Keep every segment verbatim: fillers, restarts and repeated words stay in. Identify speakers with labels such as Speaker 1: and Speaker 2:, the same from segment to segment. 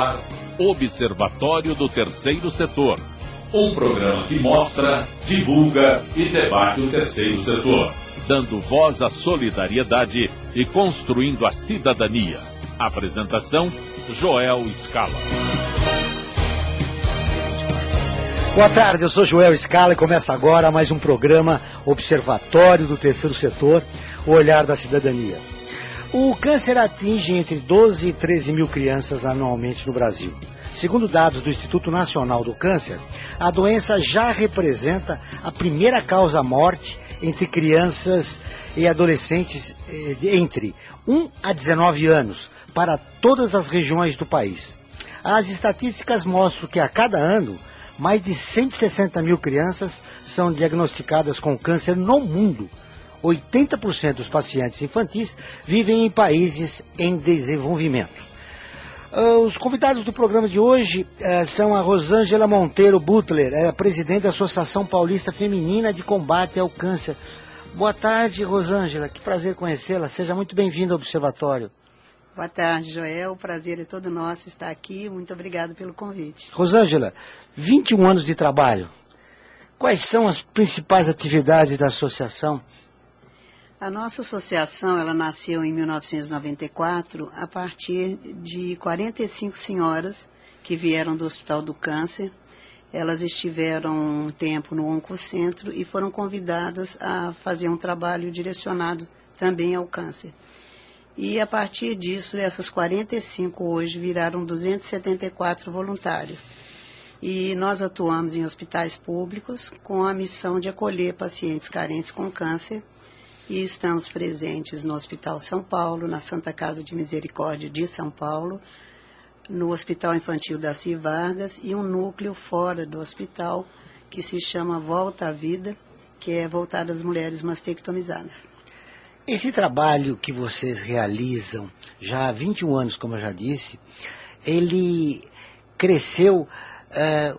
Speaker 1: ar, Observatório do Terceiro Setor. Um programa que mostra, divulga e debate o terceiro setor, dando voz à solidariedade e construindo a cidadania. Apresentação, Joel Scala.
Speaker 2: Boa tarde, eu sou Joel Scala e começa agora mais um programa Observatório do Terceiro Setor, o olhar da cidadania. O câncer atinge entre doze e treze mil crianças anualmente no Brasil. Segundo dados do Instituto Nacional do Câncer, a doença já representa a primeira causa-morte entre crianças e adolescentes entre um a dezenove anos, para todas as regiões do país. As estatísticas mostram que a cada ano, mais de cento e sessenta mil crianças são diagnosticadas com câncer no mundo. oitenta por cento dos pacientes infantis vivem em países em desenvolvimento. Os convidados do programa de hoje uh, são a Rosângela Monteiro Butler, é a presidente da Associação Paulista Feminina de Combate ao Câncer. Boa tarde, Rosângela, que prazer conhecê-la. Seja muito bem-vinda ao Observatório.
Speaker 3: Boa tarde, Joel. O prazer é todo nosso estar aqui. Muito obrigado pelo convite.
Speaker 2: Rosângela, vinte e um anos de trabalho. Quais são as principais atividades da associação?
Speaker 3: A nossa associação, ela nasceu em mil novecentos e noventa e quatro a partir de quarenta e cinco senhoras que vieram do Hospital do Câncer. Elas estiveram um tempo no Oncocentro e foram convidadas a fazer um trabalho direcionado também ao câncer. E a partir disso, essas quarenta e cinco hoje viraram duzentos e setenta e quatro voluntários. E nós atuamos em hospitais públicos com a missão de acolher pacientes carentes com câncer. E estamos presentes no Hospital São Paulo, na Santa Casa de Misericórdia de São Paulo, no Hospital Infantil Daci Vargas e um núcleo fora do hospital que se chama Volta à Vida, que é voltado às mulheres mastectomizadas.
Speaker 2: Esse trabalho que vocês realizam já há vinte e um anos, como eu já disse, ele cresceu uh,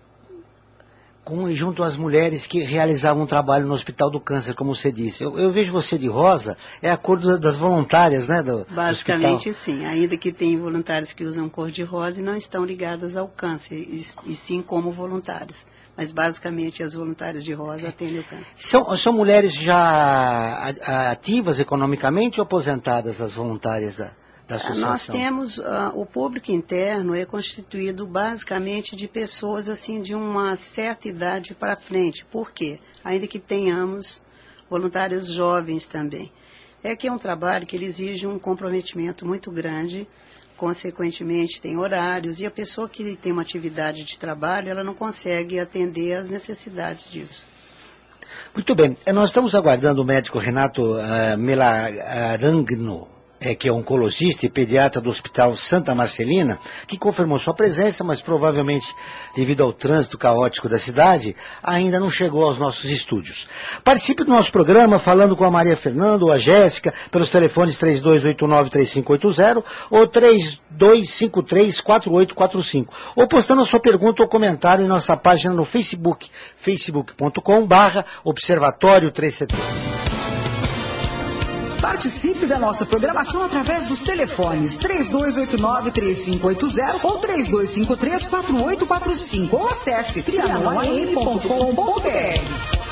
Speaker 2: com, junto às mulheres que realizavam um trabalho no Hospital do Câncer, como você disse. Eu, eu vejo você de rosa, é a cor do, das voluntárias, né? Do,
Speaker 3: Basicamente,
Speaker 2: do
Speaker 3: sim. Ainda que tem voluntários que usam cor de rosa e não estão ligadas ao câncer, e, e sim como voluntários. Mas, basicamente, as voluntárias de rosa atendem o câncer.
Speaker 2: São, são mulheres já ativas economicamente ou aposentadas, as voluntárias da, da associação?
Speaker 3: Nós temos, uh, o público interno é constituído basicamente de pessoas assim de uma certa idade para frente. Por quê? Ainda que tenhamos voluntários jovens também. É que é um trabalho que ele exige um comprometimento muito grande. Consequentemente, tem horários, e a pessoa que tem uma atividade de trabalho, ela não consegue atender às necessidades disso.
Speaker 2: Muito bem, nós estamos aguardando o médico Renato uh, Melarangno, é, que é oncologista e pediatra do Hospital Santa Marcelina, que confirmou sua presença, mas provavelmente, devido ao trânsito caótico da cidade, ainda não chegou aos nossos estúdios. Participe do nosso programa falando com a Maria Fernanda ou a Jéssica pelos telefones três dois oito nove, três cinco oito zero ou três dois cinco três, quatro oito quatro cinco, ou postando a sua pergunta ou comentário em nossa página no Facebook, facebook ponto com barra Observatório três setor.
Speaker 4: Participe da nossa programação através dos telefones três dois oito nove, três cinco oito zero ou três dois cinco três, quatro oito quatro cinco ou acesse trianon a m ponto com ponto b r.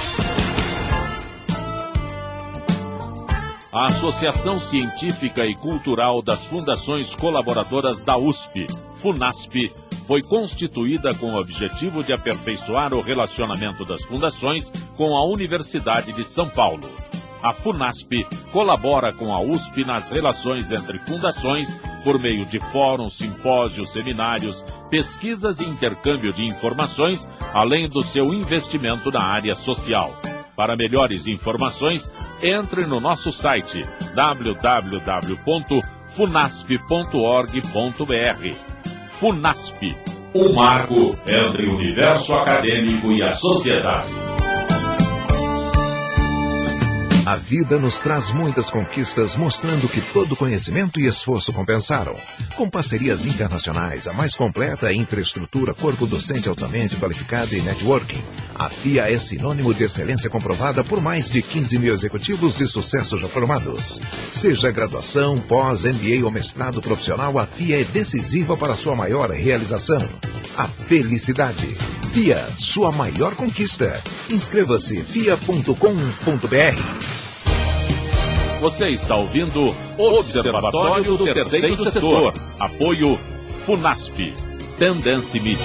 Speaker 1: A Associação Científica e Cultural das Fundações Colaboradoras da U S P, FUNASP, foi constituída com o objetivo de aperfeiçoar o relacionamento das fundações com a Universidade de São Paulo. A FUNASP colabora com a U S P nas relações entre fundações por meio de fóruns, simpósios, seminários, pesquisas e intercâmbio de informações, além do seu investimento na área social. Para melhores informações, entre no nosso site w w w ponto funasp ponto org ponto b r. FUNASP, um marco entre o universo acadêmico e a sociedade.
Speaker 5: A vida nos traz muitas conquistas, mostrando que todo conhecimento e esforço compensaram. Com parcerias internacionais, a mais completa infraestrutura, corpo docente altamente qualificado e networking, a F I A é sinônimo de excelência comprovada por mais de quinze mil executivos de sucesso já formados. Seja graduação, pós, M B A ou mestrado profissional, a F I A é decisiva para a sua maior realização. A felicidade. F I A, sua maior conquista. Inscreva-se f i a ponto com ponto b r.
Speaker 1: Você está ouvindo Observatório do Terceiro Setor. Apoio Funasp. Tendência Mídia.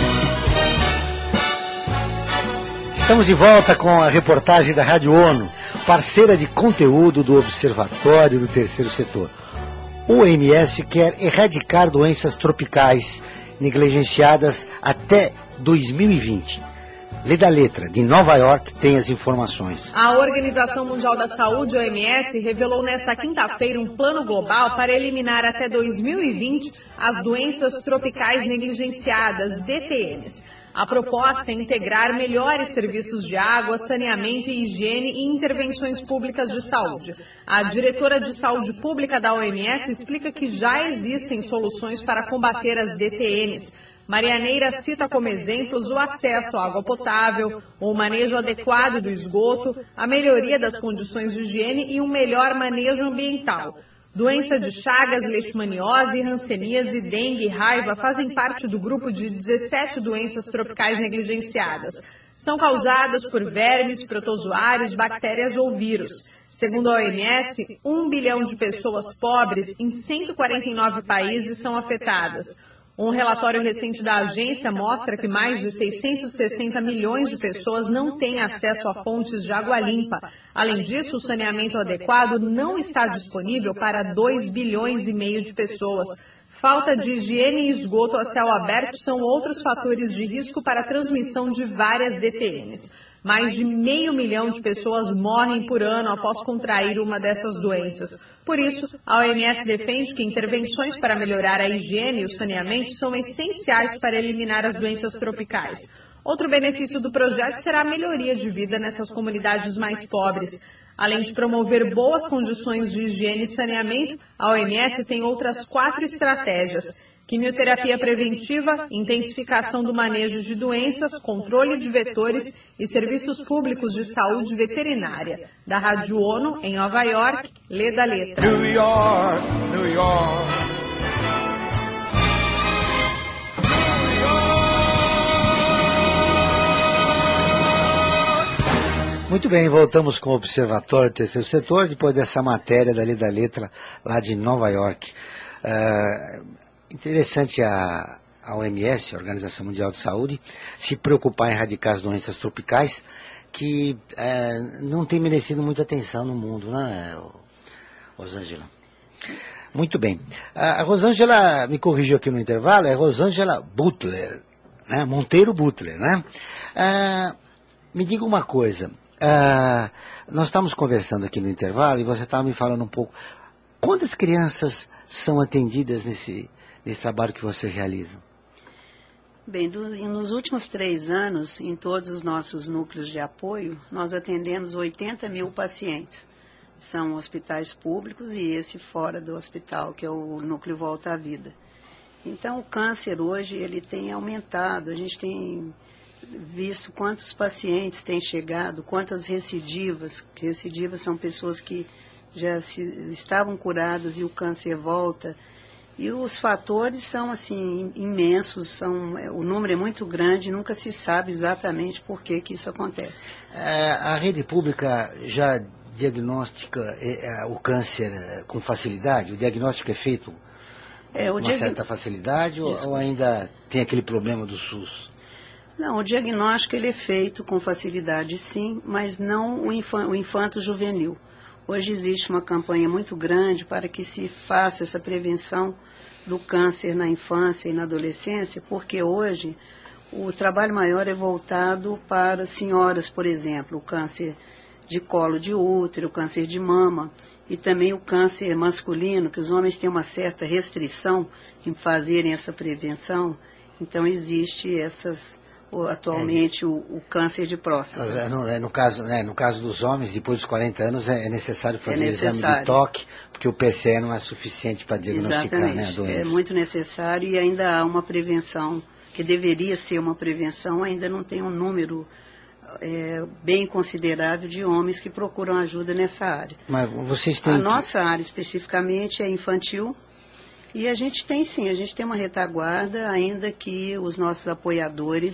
Speaker 2: Estamos de volta com a reportagem da Rádio ONU, parceira de conteúdo do Observatório do Terceiro Setor. O O M S quer erradicar doenças tropicais negligenciadas até dois mil e vinte. Lê da Letra, de Nova York, tem as informações.
Speaker 6: A Organização Mundial da Saúde, O M S, revelou nesta quinta-feira um plano global para eliminar até dois mil e vinte as doenças tropicais negligenciadas, D T Ns. A proposta é integrar melhores serviços de água, saneamento e higiene e intervenções públicas de saúde. A diretora de saúde pública da O M S explica que já existem soluções para combater as D T Ns. Marianeira cita como exemplos o acesso à água potável, o manejo adequado do esgoto, a melhoria das condições de higiene e um melhor manejo ambiental. Doença de Chagas, leishmaniose, hanseníase, dengue e raiva fazem parte do grupo de dezessete doenças tropicais negligenciadas. São causadas por vermes, protozoários, bactérias ou vírus. Segundo a O M S, um bilhão de pessoas pobres em cento e quarenta e nove países são afetadas. Um relatório recente da agência mostra que mais de seiscentos e sessenta milhões de pessoas não têm acesso a fontes de água limpa. Além disso, o saneamento adequado não está disponível para dois bilhões e meio de pessoas. Falta de higiene e esgoto a céu aberto são outros fatores de risco para a transmissão de várias D T Ns. Mais de meio milhão de pessoas morrem por ano após contrair uma dessas doenças. Por isso, a O M S defende que intervenções para melhorar a higiene e o saneamento são essenciais para eliminar as doenças tropicais. Outro benefício do projeto será a melhoria de vida nessas comunidades mais pobres. Além de promover boas condições de higiene e saneamento, a O M S tem outras quatro estratégias: quimioterapia preventiva, intensificação do manejo de doenças, controle de vetores e serviços públicos de saúde veterinária. Da Rádio ONU, em Nova York, Lê da Letra.
Speaker 7: New York, New York.
Speaker 2: Muito bem, voltamos com o Observatório do Terceiro Setor, depois dessa matéria da Lê da Letra, lá de Nova York. Uh, Interessante a, a O M S, a Organização Mundial de Saúde, se preocupar em erradicar as doenças tropicais que é, não tem merecido muita atenção no mundo, né, Rosângela? Muito bem. A, a Rosângela me corrigiu aqui no intervalo, é Rosângela Butler, né? Monteiro Butler, né? Ah, me diga uma coisa, ah, nós estamos conversando aqui no intervalo e você estava me falando um pouco, quantas crianças são atendidas nesse... esse trabalho que vocês realizam?
Speaker 3: Bem, do, nos últimos três anos, em todos os nossos núcleos de apoio, nós atendemos oitenta mil pacientes. São hospitais públicos e esse fora do hospital, que é o Núcleo Volta à Vida. Então, o câncer hoje, ele tem aumentado. A gente tem visto quantos pacientes têm chegado, quantas recidivas. Recidivas são pessoas que já se, estavam curadas e o câncer volta. E os fatores são, assim, imensos, são, o número é muito grande, nunca se sabe exatamente por que que isso acontece.
Speaker 2: É, a rede pública já diagnostica é, é, o câncer é, com facilidade? O diagnóstico é feito é, com uma diag... certa facilidade ou, ou ainda tem aquele problema do SUS?
Speaker 3: Não, o diagnóstico ele é feito com facilidade, sim, mas não o, infan... o infanto juvenil. Hoje existe uma campanha muito grande para que se faça essa prevenção do câncer na infância e na adolescência, porque hoje o trabalho maior é voltado para senhoras, por exemplo, o câncer de colo de útero, o câncer de mama e também o câncer masculino, que os homens têm uma certa restrição em fazerem essa prevenção. Então existe essas atualmente é. o, o câncer de próstata.
Speaker 2: No, no, caso, né, no caso dos homens, depois dos quarenta anos, é necessário fazer
Speaker 3: é necessário.
Speaker 2: exame de toque, porque o P C E não é suficiente para diagnosticar, né, a doença.
Speaker 3: É muito necessário, e ainda há uma prevenção, que deveria ser uma prevenção, ainda não tem um número é, bem considerável de homens que procuram ajuda nessa área.
Speaker 2: Mas vocês têm...
Speaker 3: A nossa área especificamente é infantil, e a gente tem sim, a gente tem uma retaguarda, ainda que os nossos apoiadores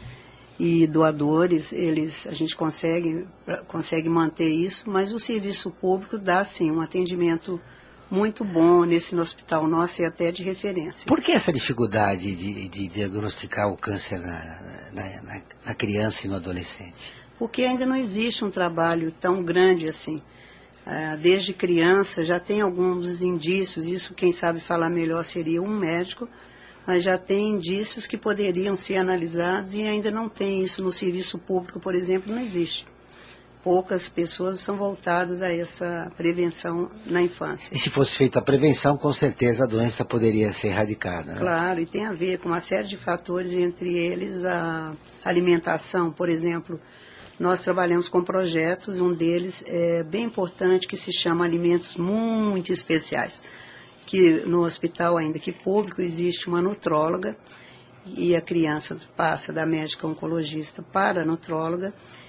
Speaker 3: e doadores, eles, a gente consegue, consegue manter isso, mas o serviço público dá sim um atendimento muito bom nesse no hospital nosso e até de referência.
Speaker 2: Por que essa dificuldade de, de diagnosticar o câncer na, na, na, na criança e no adolescente?
Speaker 3: Porque ainda não existe um trabalho tão grande assim. Desde criança já tem alguns indícios, isso quem sabe falar melhor seria um médico, mas já tem indícios que poderiam ser analisados e ainda não tem isso no serviço público, por exemplo, não existe. Poucas pessoas são voltadas a essa prevenção na infância.
Speaker 2: E se fosse feita a prevenção, com certeza a doença poderia ser erradicada, né?
Speaker 3: Claro, e tem a ver com uma série de fatores, entre eles a alimentação, por exemplo. Nós trabalhamos com projetos, um deles é bem importante, que se chama Alimentos Muito Especiais, que no hospital, ainda que público, existe uma nutróloga, e a criança passa da médica oncologista para a nutróloga,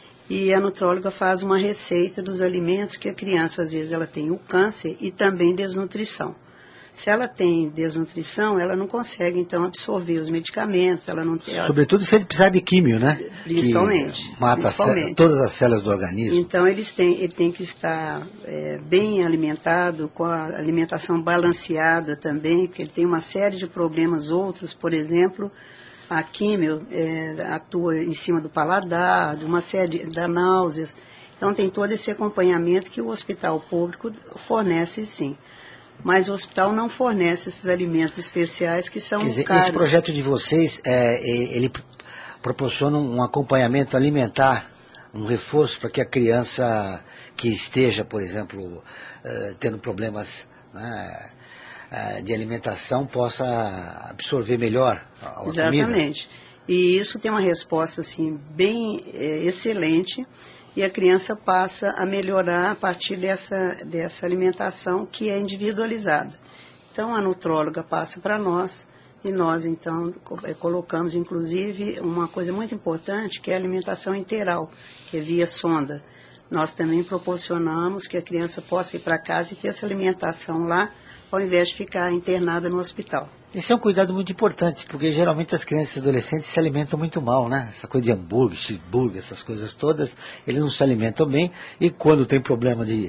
Speaker 3: e a nutróloga faz uma receita dos alimentos que a criança, às vezes, ela tem o câncer e também desnutrição. Se ela tem desnutrição, ela não consegue, então, absorver os medicamentos, ela não tem...
Speaker 2: Sobretudo se ele precisar de químio, né?
Speaker 3: Principalmente.
Speaker 2: Que mata
Speaker 3: principalmente.
Speaker 2: todas as células do organismo.
Speaker 3: Então, eles têm, ele tem que estar é, bem alimentado, com a alimentação balanceada também, porque ele tem uma série de problemas outros, por exemplo, a químio é, atua em cima do paladar, de uma série de náuseas. Então, tem todo esse acompanhamento que o hospital público fornece, sim. Mas o hospital não fornece esses alimentos especiais que são
Speaker 2: Quer dizer,
Speaker 3: caros.
Speaker 2: Esse projeto de vocês, é, ele proporciona um acompanhamento alimentar, um reforço para que a criança que esteja, por exemplo, uh, tendo problemas, né, uh, de alimentação, possa absorver melhor a comida.
Speaker 3: Exatamente. E isso tem uma resposta assim, bem é, excelente. E a criança passa a melhorar a partir dessa, dessa alimentação que é individualizada. Então, a nutróloga passa para nós e nós, então, colocamos, inclusive, uma coisa muito importante, que é a alimentação integral, que é via sonda. Nós também proporcionamos que a criança possa ir para casa e ter essa alimentação lá, ao invés de ficar internada no hospital.
Speaker 2: Esse é um cuidado muito importante, porque geralmente as crianças e adolescentes se alimentam muito mal, né? Essa coisa de hambúrguer, cheeseburger, essas coisas todas, eles não se alimentam bem, e quando tem problema de,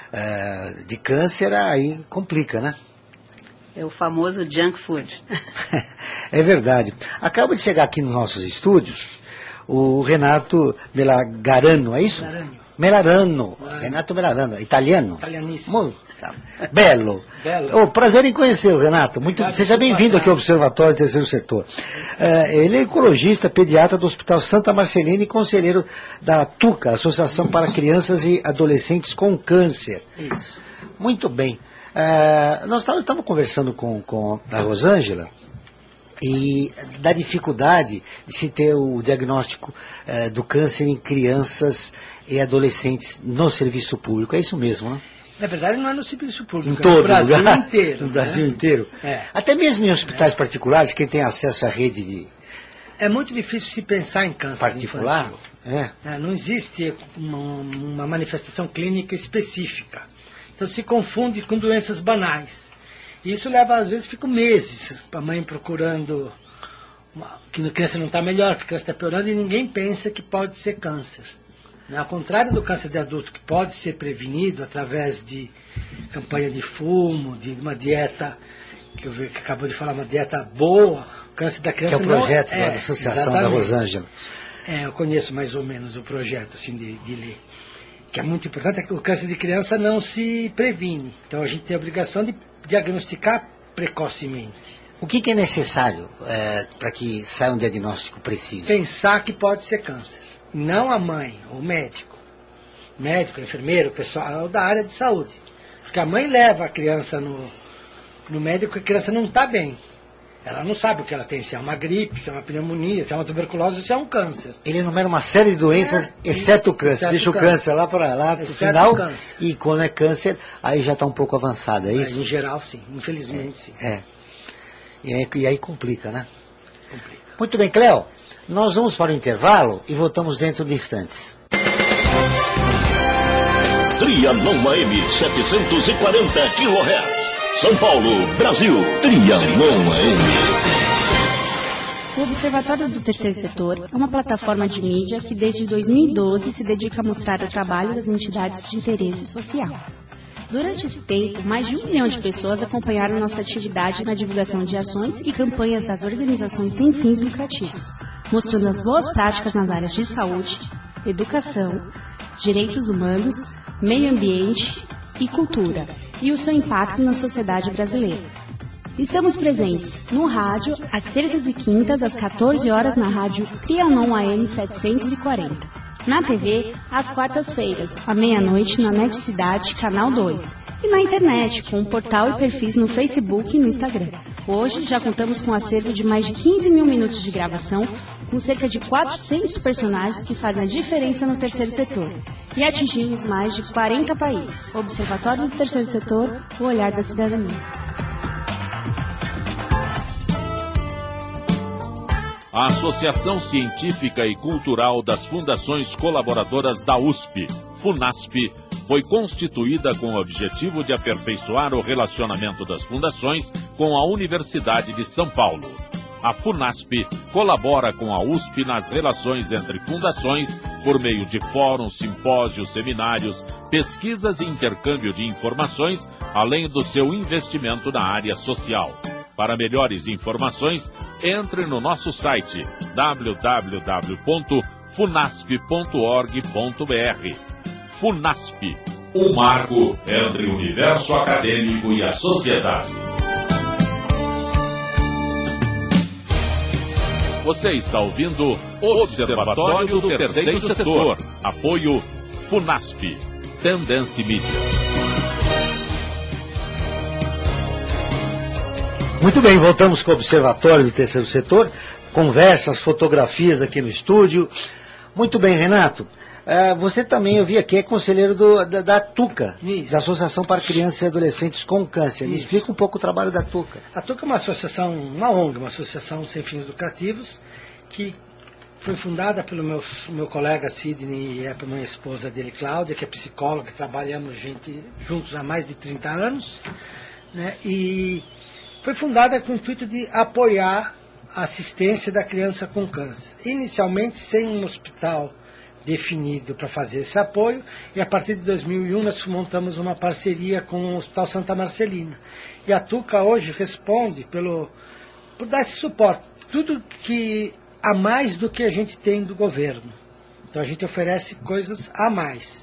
Speaker 2: uh, de câncer, aí complica, né?
Speaker 3: É o famoso junk food.
Speaker 2: É verdade. Acaba de chegar aqui nos nossos estúdios o Renato Melagarano, é isso?
Speaker 8: Melarano.
Speaker 2: Melarano. Renato Melarano, italiano?
Speaker 8: Italianíssimo.
Speaker 2: Muito belo.
Speaker 8: Belo.
Speaker 2: Oh, prazer em conhecê-lo, Renato. Muito, seja bem-vindo aqui ao Observatório Terceiro Setor. Uh, ele é ecologista, pediatra do Hospital Santa Marcelina e conselheiro da TUCA, Associação para Crianças e Adolescentes com Câncer.
Speaker 8: Isso.
Speaker 2: Muito bem. Uh, nós estávamos conversando com, com a Rosângela e da dificuldade de se ter o diagnóstico uh, do câncer em crianças e adolescentes no serviço público. É isso mesmo, né?
Speaker 8: Na verdade, não é no serviço público,
Speaker 2: em todo
Speaker 8: é no Brasil
Speaker 2: lugar,
Speaker 8: inteiro.
Speaker 2: No Brasil
Speaker 8: né?
Speaker 2: inteiro.
Speaker 8: É.
Speaker 2: Até mesmo em hospitais é. particulares, quem tem acesso à rede de...
Speaker 8: É muito difícil se pensar em câncer
Speaker 2: particular. É.
Speaker 8: É, não existe uma, uma manifestação clínica específica. Então se confunde com doenças banais. E isso leva, às vezes, fica meses a mãe procurando uma, que a criança não está melhor, que a criança está piorando, e ninguém pensa que pode ser câncer. Ao contrário do câncer de adulto, que pode ser prevenido através de campanha de fumo, de uma dieta, que eu vi que acabou de falar, uma dieta boa, o câncer da criança...
Speaker 2: Que é o projeto
Speaker 8: não,
Speaker 2: da
Speaker 8: é,
Speaker 2: Associação
Speaker 8: exatamente.
Speaker 2: da Rosângela.
Speaker 8: É, eu conheço mais ou menos o projeto assim, de, de lei. Que é muito importante, é que o câncer de criança não se previne. Então a gente tem a obrigação de diagnosticar precocemente.
Speaker 2: O que, que é necessário é, para que saia um diagnóstico preciso?
Speaker 8: Pensar que pode ser câncer. Não a mãe, o médico. Médico, enfermeiro, pessoal da área de saúde. Porque a mãe leva a criança no, no médico e a criança não está bem. Ela não sabe o que ela tem, se é uma gripe, se é uma pneumonia, se é uma tuberculose, se é um câncer.
Speaker 2: Ele enumera uma série de doenças, é, exceto o câncer. Exceto Deixa o câncer, câncer lá para lá pro final. E quando é câncer, aí já está um pouco avançado, é isso?
Speaker 8: É, em geral, sim. Infelizmente,
Speaker 2: é,
Speaker 8: sim.
Speaker 2: É. E aí, e aí complica, né?
Speaker 8: Complica.
Speaker 2: Muito bem, Cléo. Nós vamos para o intervalo e voltamos dentro de instantes.
Speaker 9: Trianon A M setecentos e quarenta quilohertz. São Paulo, Brasil. Trianon A M.
Speaker 10: O Observatório do Terceiro Setor é uma plataforma de mídia que desde dois mil e doze se dedica a mostrar o trabalho das entidades de interesse social. Durante esse tempo, mais de um milhão de pessoas acompanharam nossa atividade na divulgação de ações e campanhas das organizações sem fins lucrativos, mostrando as boas práticas nas áreas de saúde, educação, direitos humanos, meio ambiente e cultura, e o seu impacto na sociedade brasileira. Estamos presentes no rádio, às terças e quintas, às quatorze horas, na rádio Trianon A M setecentos e quarenta. Na T V, às quartas-feiras, à meia-noite, na Net Cidade, Canal dois. E na internet, com um portal e perfis no Facebook e no Instagram. Hoje, já contamos com um acervo de mais de quinze mil minutos de gravação, com cerca de quatrocentos personagens que fazem a diferença no terceiro setor. E atingimos mais de quarenta países. Observatório do Terceiro Setor, o olhar da cidadania.
Speaker 1: A Associação Científica e Cultural das Fundações Colaboradoras da U S P, FUNASP, foi constituída com o objetivo de aperfeiçoar o relacionamento das fundações com a Universidade de São Paulo. A FUNASP colabora com a U S P nas relações entre fundações por meio de fóruns, simpósios, seminários, pesquisas e intercâmbio de informações, além do seu investimento na área social. Para melhores informações, entre no nosso site w w w ponto funasp ponto org ponto b r. FUNASP, um marco entre o universo acadêmico e a sociedade. Você está ouvindo o Observatório do Terceiro Setor. Apoio FUNASP, Tendência Mídia.
Speaker 2: Muito bem, voltamos com o Observatório do Terceiro Setor, conversas, fotografias aqui no estúdio. Muito bem, Renato, uh, você também, eu vi aqui, é conselheiro do, da, da TUCA, Isso. da Associação para Crianças e Adolescentes com Câncer. Isso. Me explica um pouco o trabalho da TUCA.
Speaker 8: A TUCA é uma associação, uma O N G, uma associação sem fins lucrativos, que foi fundada pelo meu, meu colega Sidney e é pela minha esposa dele, Cláudia, que é psicóloga, que trabalhamos gente, juntos há mais de trinta anos, né, e foi fundada com o intuito de apoiar a assistência da criança com câncer. Inicialmente sem um hospital definido para fazer esse apoio, e a partir de dois mil e um nós montamos uma parceria com o Hospital Santa Marcelina. E a TUCA hoje responde pelo, por dar esse suporte, tudo que a mais do que a gente tem do governo. Então a gente oferece coisas a mais.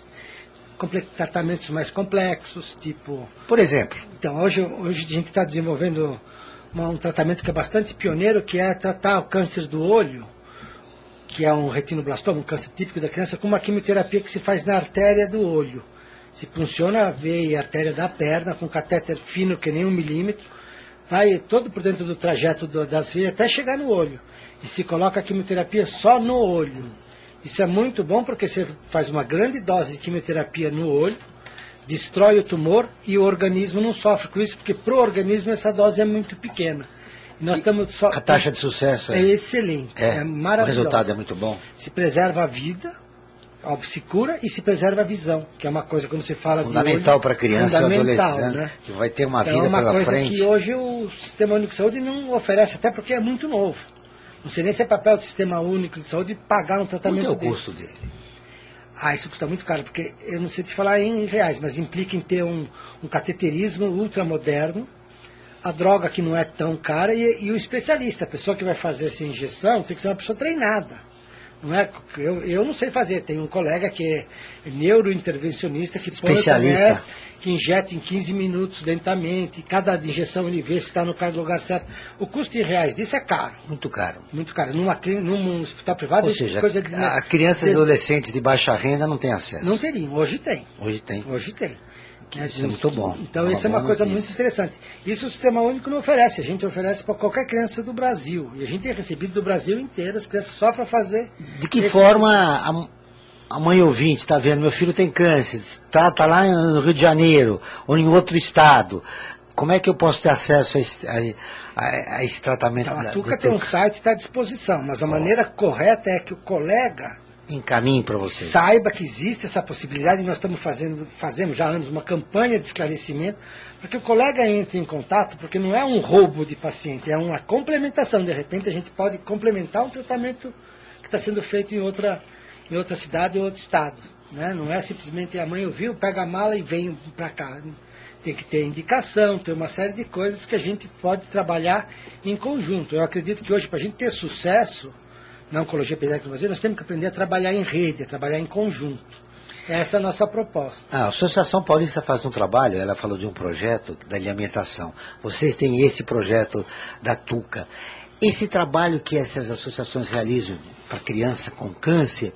Speaker 8: Tratamentos mais complexos, tipo...
Speaker 2: Por exemplo?
Speaker 8: Então, hoje, hoje a gente está desenvolvendo uma, um tratamento que é bastante pioneiro, que é tratar o câncer do olho, que é um retinoblastoma, um câncer típico da criança, com uma quimioterapia que se faz na artéria do olho. Se funciona a veia e a artéria da perna, com catéter fino que nem um milímetro, vai todo por dentro do trajeto do, das veias até chegar no olho. E se coloca a quimioterapia só no olho. Isso é muito bom porque você faz uma grande dose de quimioterapia no olho, destrói o tumor e o organismo não sofre com isso, porque para o organismo essa dose é muito pequena. E nós estamos só...
Speaker 2: A taxa de sucesso
Speaker 8: é, é excelente, é, é maravilhosa.
Speaker 2: O resultado é muito bom.
Speaker 8: Se preserva a vida, óbvio, se cura e se preserva a visão, que é uma coisa quando se fala
Speaker 2: fundamental para a criança e adolescente,
Speaker 8: né?
Speaker 2: Que vai ter uma
Speaker 8: então,
Speaker 2: vida
Speaker 8: é uma
Speaker 2: pela
Speaker 8: coisa
Speaker 2: frente.
Speaker 8: Que hoje o Sistema Único de Saúde não oferece, até porque é muito novo. Não sei nem se é papel do Sistema Único de Saúde pagar um tratamento
Speaker 2: desse. Quanto é o
Speaker 8: desse.
Speaker 2: custo dele?
Speaker 8: Ah, isso custa muito caro, porque eu não sei te falar em reais, mas implica em ter um, um cateterismo ultramoderno, a droga que não é tão cara e, e o especialista, a pessoa que vai fazer essa injeção tem que ser uma pessoa treinada. Não é, eu, eu não sei fazer, tem um colega que é neurointervencionista, que
Speaker 2: especialista,
Speaker 8: põe, que injeta em quinze minutos lentamente, cada injeção ele vê se está no lugar certo. O custo em reais disso é caro.
Speaker 2: Muito caro.
Speaker 8: Muito caro. Numa, num hospital privado,
Speaker 2: ou seja,
Speaker 8: coisa de,
Speaker 2: a crianças e adolescentes de baixa renda não tem acesso.
Speaker 8: Não teriam, hoje tem.
Speaker 2: Hoje tem.
Speaker 8: Hoje tem.
Speaker 2: Isso é muito bom.
Speaker 8: Então, isso é uma coisa muito interessante. Isso o Sistema Único não oferece. A gente oferece para qualquer criança do Brasil. E a gente tem recebido do Brasil inteiro as crianças só para fazer...
Speaker 2: De que forma a, a mãe ouvinte está vendo? Meu filho tem câncer, está tá lá no Rio de Janeiro ou em outro estado. Como é que eu posso ter acesso a esse, a, a, a esse tratamento?
Speaker 8: Então, a Tuca tem um site que está à disposição, mas a maneira correta é que o colega...
Speaker 2: encaminhe para vocês.
Speaker 8: Saiba que existe essa possibilidade, e nós estamos fazendo, fazemos já há anos uma campanha de esclarecimento, para que o colega entre em contato, porque não é um roubo de paciente, é uma complementação. De repente a gente pode complementar um tratamento que está sendo feito em outra, em outra cidade ou outro estado. Né? Não é simplesmente a mãe ouviu, pega a mala e vem para cá. Tem que ter indicação, tem uma série de coisas que a gente pode trabalhar em conjunto. Eu acredito que hoje, para a gente ter sucesso na oncologia pediátrica no Brasil, nós temos que aprender a trabalhar em rede, a trabalhar em conjunto. Essa é a nossa proposta.
Speaker 2: Ah, a Associação Paulista faz um trabalho, ela falou de um projeto da alimentação. Vocês têm esse projeto da Tuca. Esse trabalho que essas associações realizam para criança com câncer,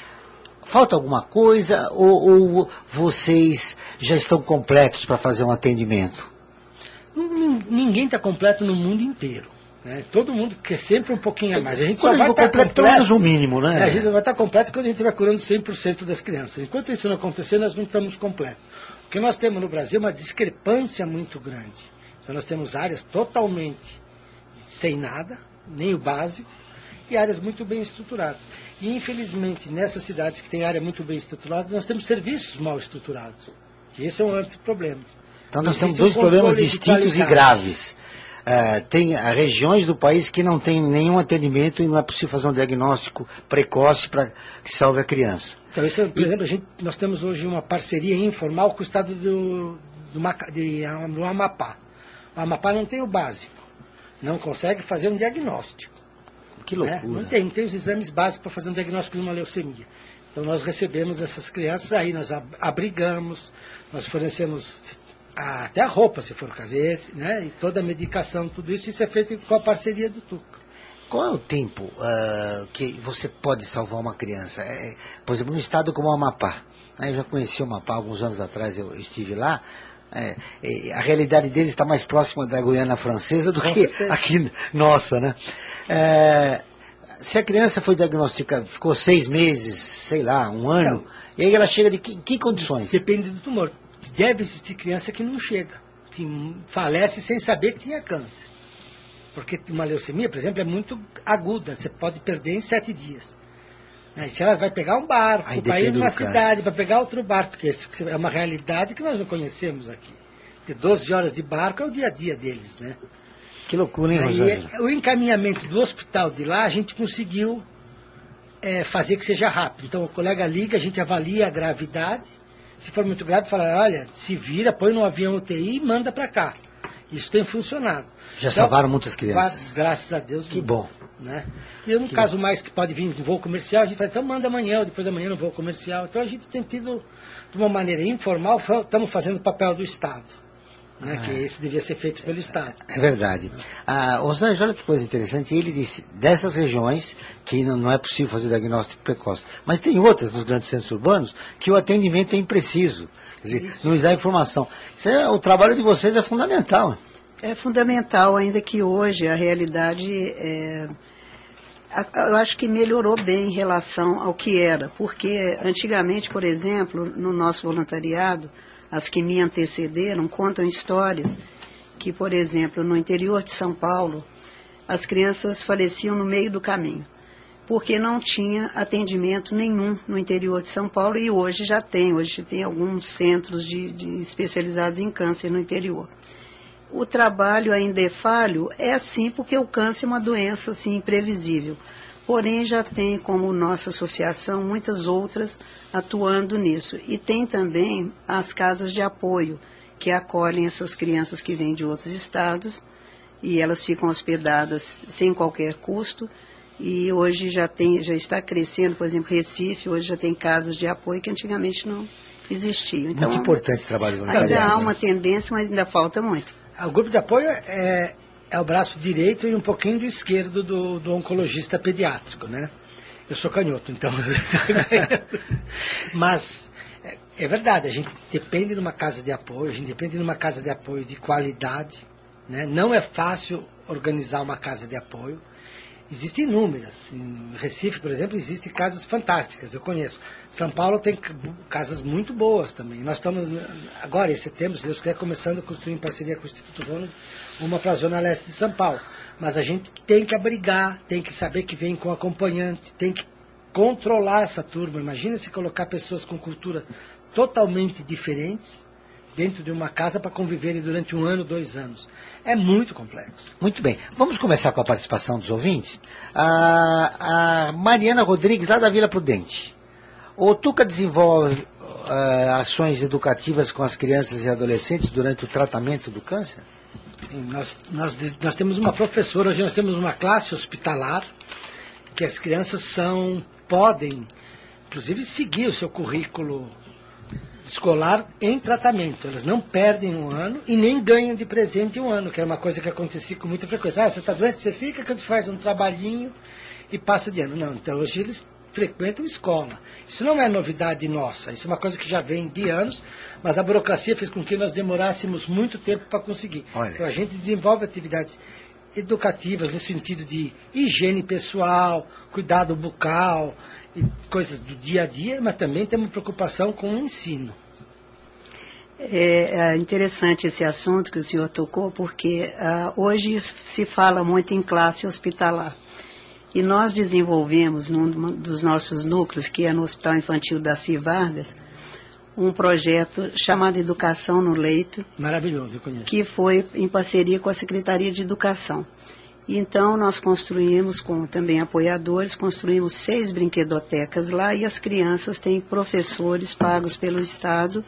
Speaker 2: falta alguma coisa ou, ou vocês já estão completos para fazer um atendimento?
Speaker 8: Ninguém está completo no mundo inteiro. Né? Todo mundo quer sempre um pouquinho a mais. A gente
Speaker 2: quando
Speaker 8: só vai estar completo,
Speaker 2: pelo menos o mínimo, né?
Speaker 8: É, a gente vai estar completo quando a gente estiver curando cem por cento das crianças. Enquanto isso não acontecer, nós não estamos completos. O que nós temos no Brasil é uma discrepância muito grande. Então nós temos áreas totalmente sem nada, nem o básico, e áreas muito bem estruturadas. E infelizmente, nessas cidades que têm área muito bem estruturada, nós temos serviços mal estruturados. E esse é um outro problema.
Speaker 2: Então nós temos dois problemas distintos e graves. Uh, tem uh, regiões do país que não tem nenhum atendimento e não é possível fazer um diagnóstico precoce para que salve a criança.
Speaker 8: Então, isso é, por e... exemplo, a gente, nós temos hoje uma parceria informal com o estado do, do, Maca, de, do Amapá. O Amapá não tem o básico, não consegue fazer um diagnóstico.
Speaker 2: Que loucura.
Speaker 8: Né? Não tem, não tem os exames básicos para fazer um diagnóstico de uma leucemia. Então nós recebemos essas crianças aí, nós abrigamos, nós fornecemos até a roupa, se for o caso, né? E toda a medicação, tudo isso, isso é feito com a parceria do Tuca.
Speaker 2: Qual é o tempo uh, que você pode salvar uma criança? É, por exemplo, no estado como o Amapá. Né? Eu já conheci o Amapá alguns anos atrás, eu estive lá. É, a realidade deles está mais próxima da Guiana Francesa do que aqui nossa, né? É, se a criança foi diagnosticada, ficou seis meses, sei lá, um ano, não. E aí ela chega de que, que condições?
Speaker 8: Depende do tumor. Deve existir criança que não chega, que falece sem saber que tinha câncer. Porque uma leucemia, por exemplo, é muito aguda, você pode perder em sete dias. Né? Se ela vai pegar um barco para ir numa cidade, para pegar outro barco, porque isso é uma realidade que nós não conhecemos aqui. De doze horas de barco é o dia a dia deles, né?
Speaker 2: Que loucura, hein, Rosângela?
Speaker 8: O encaminhamento do hospital de lá, a gente conseguiu é, fazer que seja rápido. Então o colega liga, a gente avalia a gravidade. Se for muito grave, fala, olha, se vira, põe no avião U T I e manda para cá. Isso tem funcionado.
Speaker 2: Já então, salvaram muitas crianças.
Speaker 8: Graças a Deus.
Speaker 2: Que bom.
Speaker 8: Né? E no que caso bom. Mais que pode vir no voo comercial, a gente fala, então manda amanhã ou depois da manhã no voo comercial. Então a gente tem tido, de uma maneira informal, estamos fazendo o papel do Estado. Né, ah, que esse devia ser feito pelo Estado.
Speaker 2: É verdade. Ah, Rosângela, olha que coisa interessante, ele disse, dessas regiões que não, não é possível fazer diagnóstico precoce, mas tem outras nos grandes centros urbanos que o atendimento é impreciso, quer dizer, Isso. não dá informação. Isso é, o trabalho de vocês é fundamental.
Speaker 3: É fundamental, ainda que hoje a realidade, é, eu acho que melhorou bem em relação ao que era, porque antigamente, por exemplo, no nosso voluntariado, as que me antecederam contam histórias que, por exemplo, no interior de São Paulo, as crianças faleciam no meio do caminho, porque não tinha atendimento nenhum no interior de São Paulo, e hoje já tem, hoje tem alguns centros de, de especializados em câncer no interior. O trabalho ainda é falho, é assim porque o câncer é uma doença assim, imprevisível. Porém, já tem, como nossa associação, muitas outras atuando nisso. E tem também as casas de apoio, que acolhem essas crianças que vêm de outros estados, e elas ficam hospedadas sem qualquer custo. E hoje já, tem, já está crescendo, por exemplo, Recife, hoje já tem casas de apoio que antigamente não existiam. Então,
Speaker 2: muito importante esse trabalho voluntário.
Speaker 3: Ainda há uma tendência, mas ainda falta muito.
Speaker 8: O grupo de apoio é... é o braço direito e um pouquinho do esquerdo do, do oncologista pediátrico, né? Eu sou canhoto, então... Mas É, é verdade, a gente depende de uma casa de apoio, a gente depende de uma casa de apoio de qualidade, né? Não é fácil organizar uma casa de apoio. Existem inúmeras. Em Recife, por exemplo, existem casas fantásticas, eu conheço. São Paulo tem casas muito boas também. Nós estamos, agora em setembro, se Deus quiser, começando a construir em parceria com o Instituto Ronald uma para a Zona Leste de São Paulo. Mas a gente tem que abrigar, tem que saber que vem com acompanhante, tem que controlar essa turma. Imagina se colocar pessoas com cultura totalmente diferentes dentro de uma casa para conviverem durante um ano, dois anos. É muito complexo.
Speaker 2: Muito bem. Vamos começar com a participação dos ouvintes. A, a Mariana Rodrigues, lá da Vila Prudente. O Tuca desenvolve uh, ações educativas com as crianças e adolescentes durante o tratamento do câncer?
Speaker 8: Nós, nós, nós temos uma professora, hoje nós temos uma classe hospitalar, que as crianças são, podem, inclusive, seguir o seu currículo escolar em tratamento. Elas não perdem um ano e nem ganham de presente um ano, que é uma coisa que acontecia com muita frequência. Ah, você está doente, você fica, que a gente faz um trabalhinho e passa de ano. Não, então hoje eles frequentam escola. Isso não é novidade nossa, isso é uma coisa que já vem de anos, mas a burocracia fez com que nós demorássemos muito tempo para conseguir.
Speaker 2: Olha.
Speaker 8: Então a gente desenvolve atividades educativas no sentido de higiene pessoal, cuidado bucal e coisas do dia a dia, mas também temos preocupação com o ensino.
Speaker 3: É, é interessante esse assunto que o senhor tocou, porque uh, hoje se fala muito em classe hospitalar. E nós desenvolvemos num dos nossos núcleos, que é no Hospital Infantil Daci Vargas, um projeto chamado Educação no Leito.
Speaker 8: Maravilhoso, eu conheço.
Speaker 3: Que foi em parceria com a Secretaria de Educação. Então, nós construímos, com também apoiadores, construímos seis brinquedotecas lá e as crianças têm professores pagos pelo Estado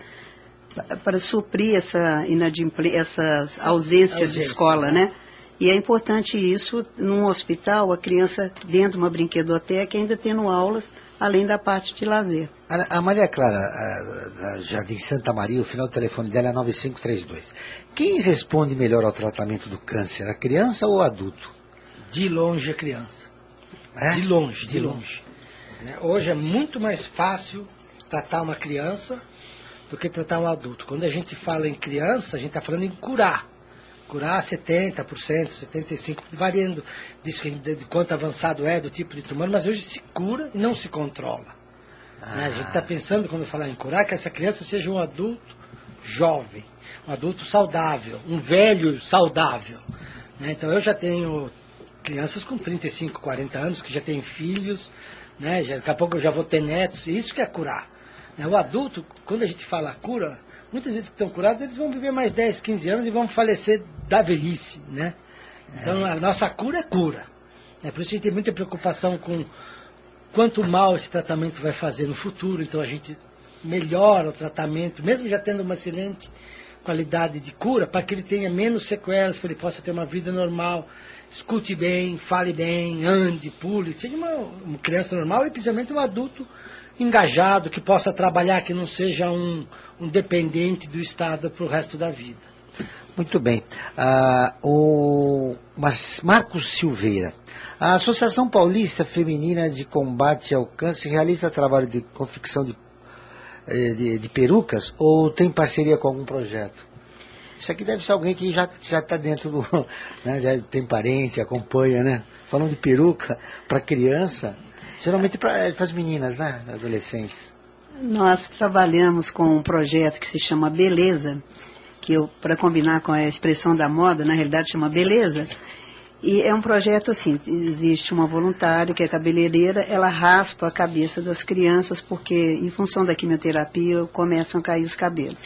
Speaker 3: para suprir essa, inadimpl... essa ausência, ausência de escola, né? E é importante isso, num hospital, a criança dentro de uma brinquedoteca ainda tendo aulas, além da parte de lazer.
Speaker 2: A, a Maria Clara, a, da Jardim Santa Maria, o final do telefone dela é nove cinco três dois. Quem responde melhor ao tratamento do câncer, a criança ou o adulto?
Speaker 8: De longe a criança.
Speaker 2: É?
Speaker 8: De longe, de,
Speaker 2: de
Speaker 8: longe. longe. Hoje é muito mais fácil tratar uma criança do que tratar um adulto. Quando a gente fala em criança, a gente está falando em curar. Curar setenta por cento, setenta e cinco por cento, variando disso, de quanto avançado é, do tipo de tumor, mas hoje se cura e não se controla. Ah. Né? A gente está pensando, quando eu falar em curar, que essa criança seja um adulto jovem, um adulto saudável, um velho saudável. Né? Então eu já tenho crianças com trinta e cinco, quarenta anos, que já têm filhos, né? já, daqui a pouco eu já vou ter netos, e isso que é curar. Né? O adulto, quando a gente fala cura, muitas vezes que estão curados, eles vão viver mais dez, quinze anos e vão falecer da velhice, né? Então, é. a nossa cura é cura. É por isso que a gente tem muita preocupação com quanto mal esse tratamento vai fazer no futuro. Então, a gente melhora o tratamento, mesmo já tendo uma excelente qualidade de cura, para que ele tenha menos sequelas, para ele possa ter uma vida normal, escute bem, fale bem, ande, pule, seja uma, uma criança normal e, principalmente, um adulto engajado, que possa trabalhar, que não seja um, um dependente do Estado para o resto da vida.
Speaker 2: Muito bem. Ah, o Marcos Silveira. A Associação Paulista Feminina de Combate ao Câncer realiza trabalho de confecção de, de, de perucas ou tem parceria com algum projeto? Isso aqui deve ser alguém que já já está dentro do... Né, já tem parente, acompanha, né? Falando de peruca para criança, geralmente para as meninas, né? Adolescentes.
Speaker 3: Nós trabalhamos com um projeto que se chama Beleza, que para combinar com a expressão da moda, na realidade chama Beleza. E é um projeto assim, existe uma voluntária que é cabeleireira, ela raspa a cabeça das crianças porque em função da quimioterapia começam a cair os cabelos.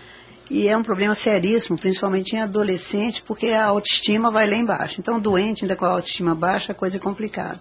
Speaker 3: E é um problema seríssimo, principalmente em adolescente, porque a autoestima vai lá embaixo. Então, doente, ainda com a autoestima baixa, a coisa é complicada.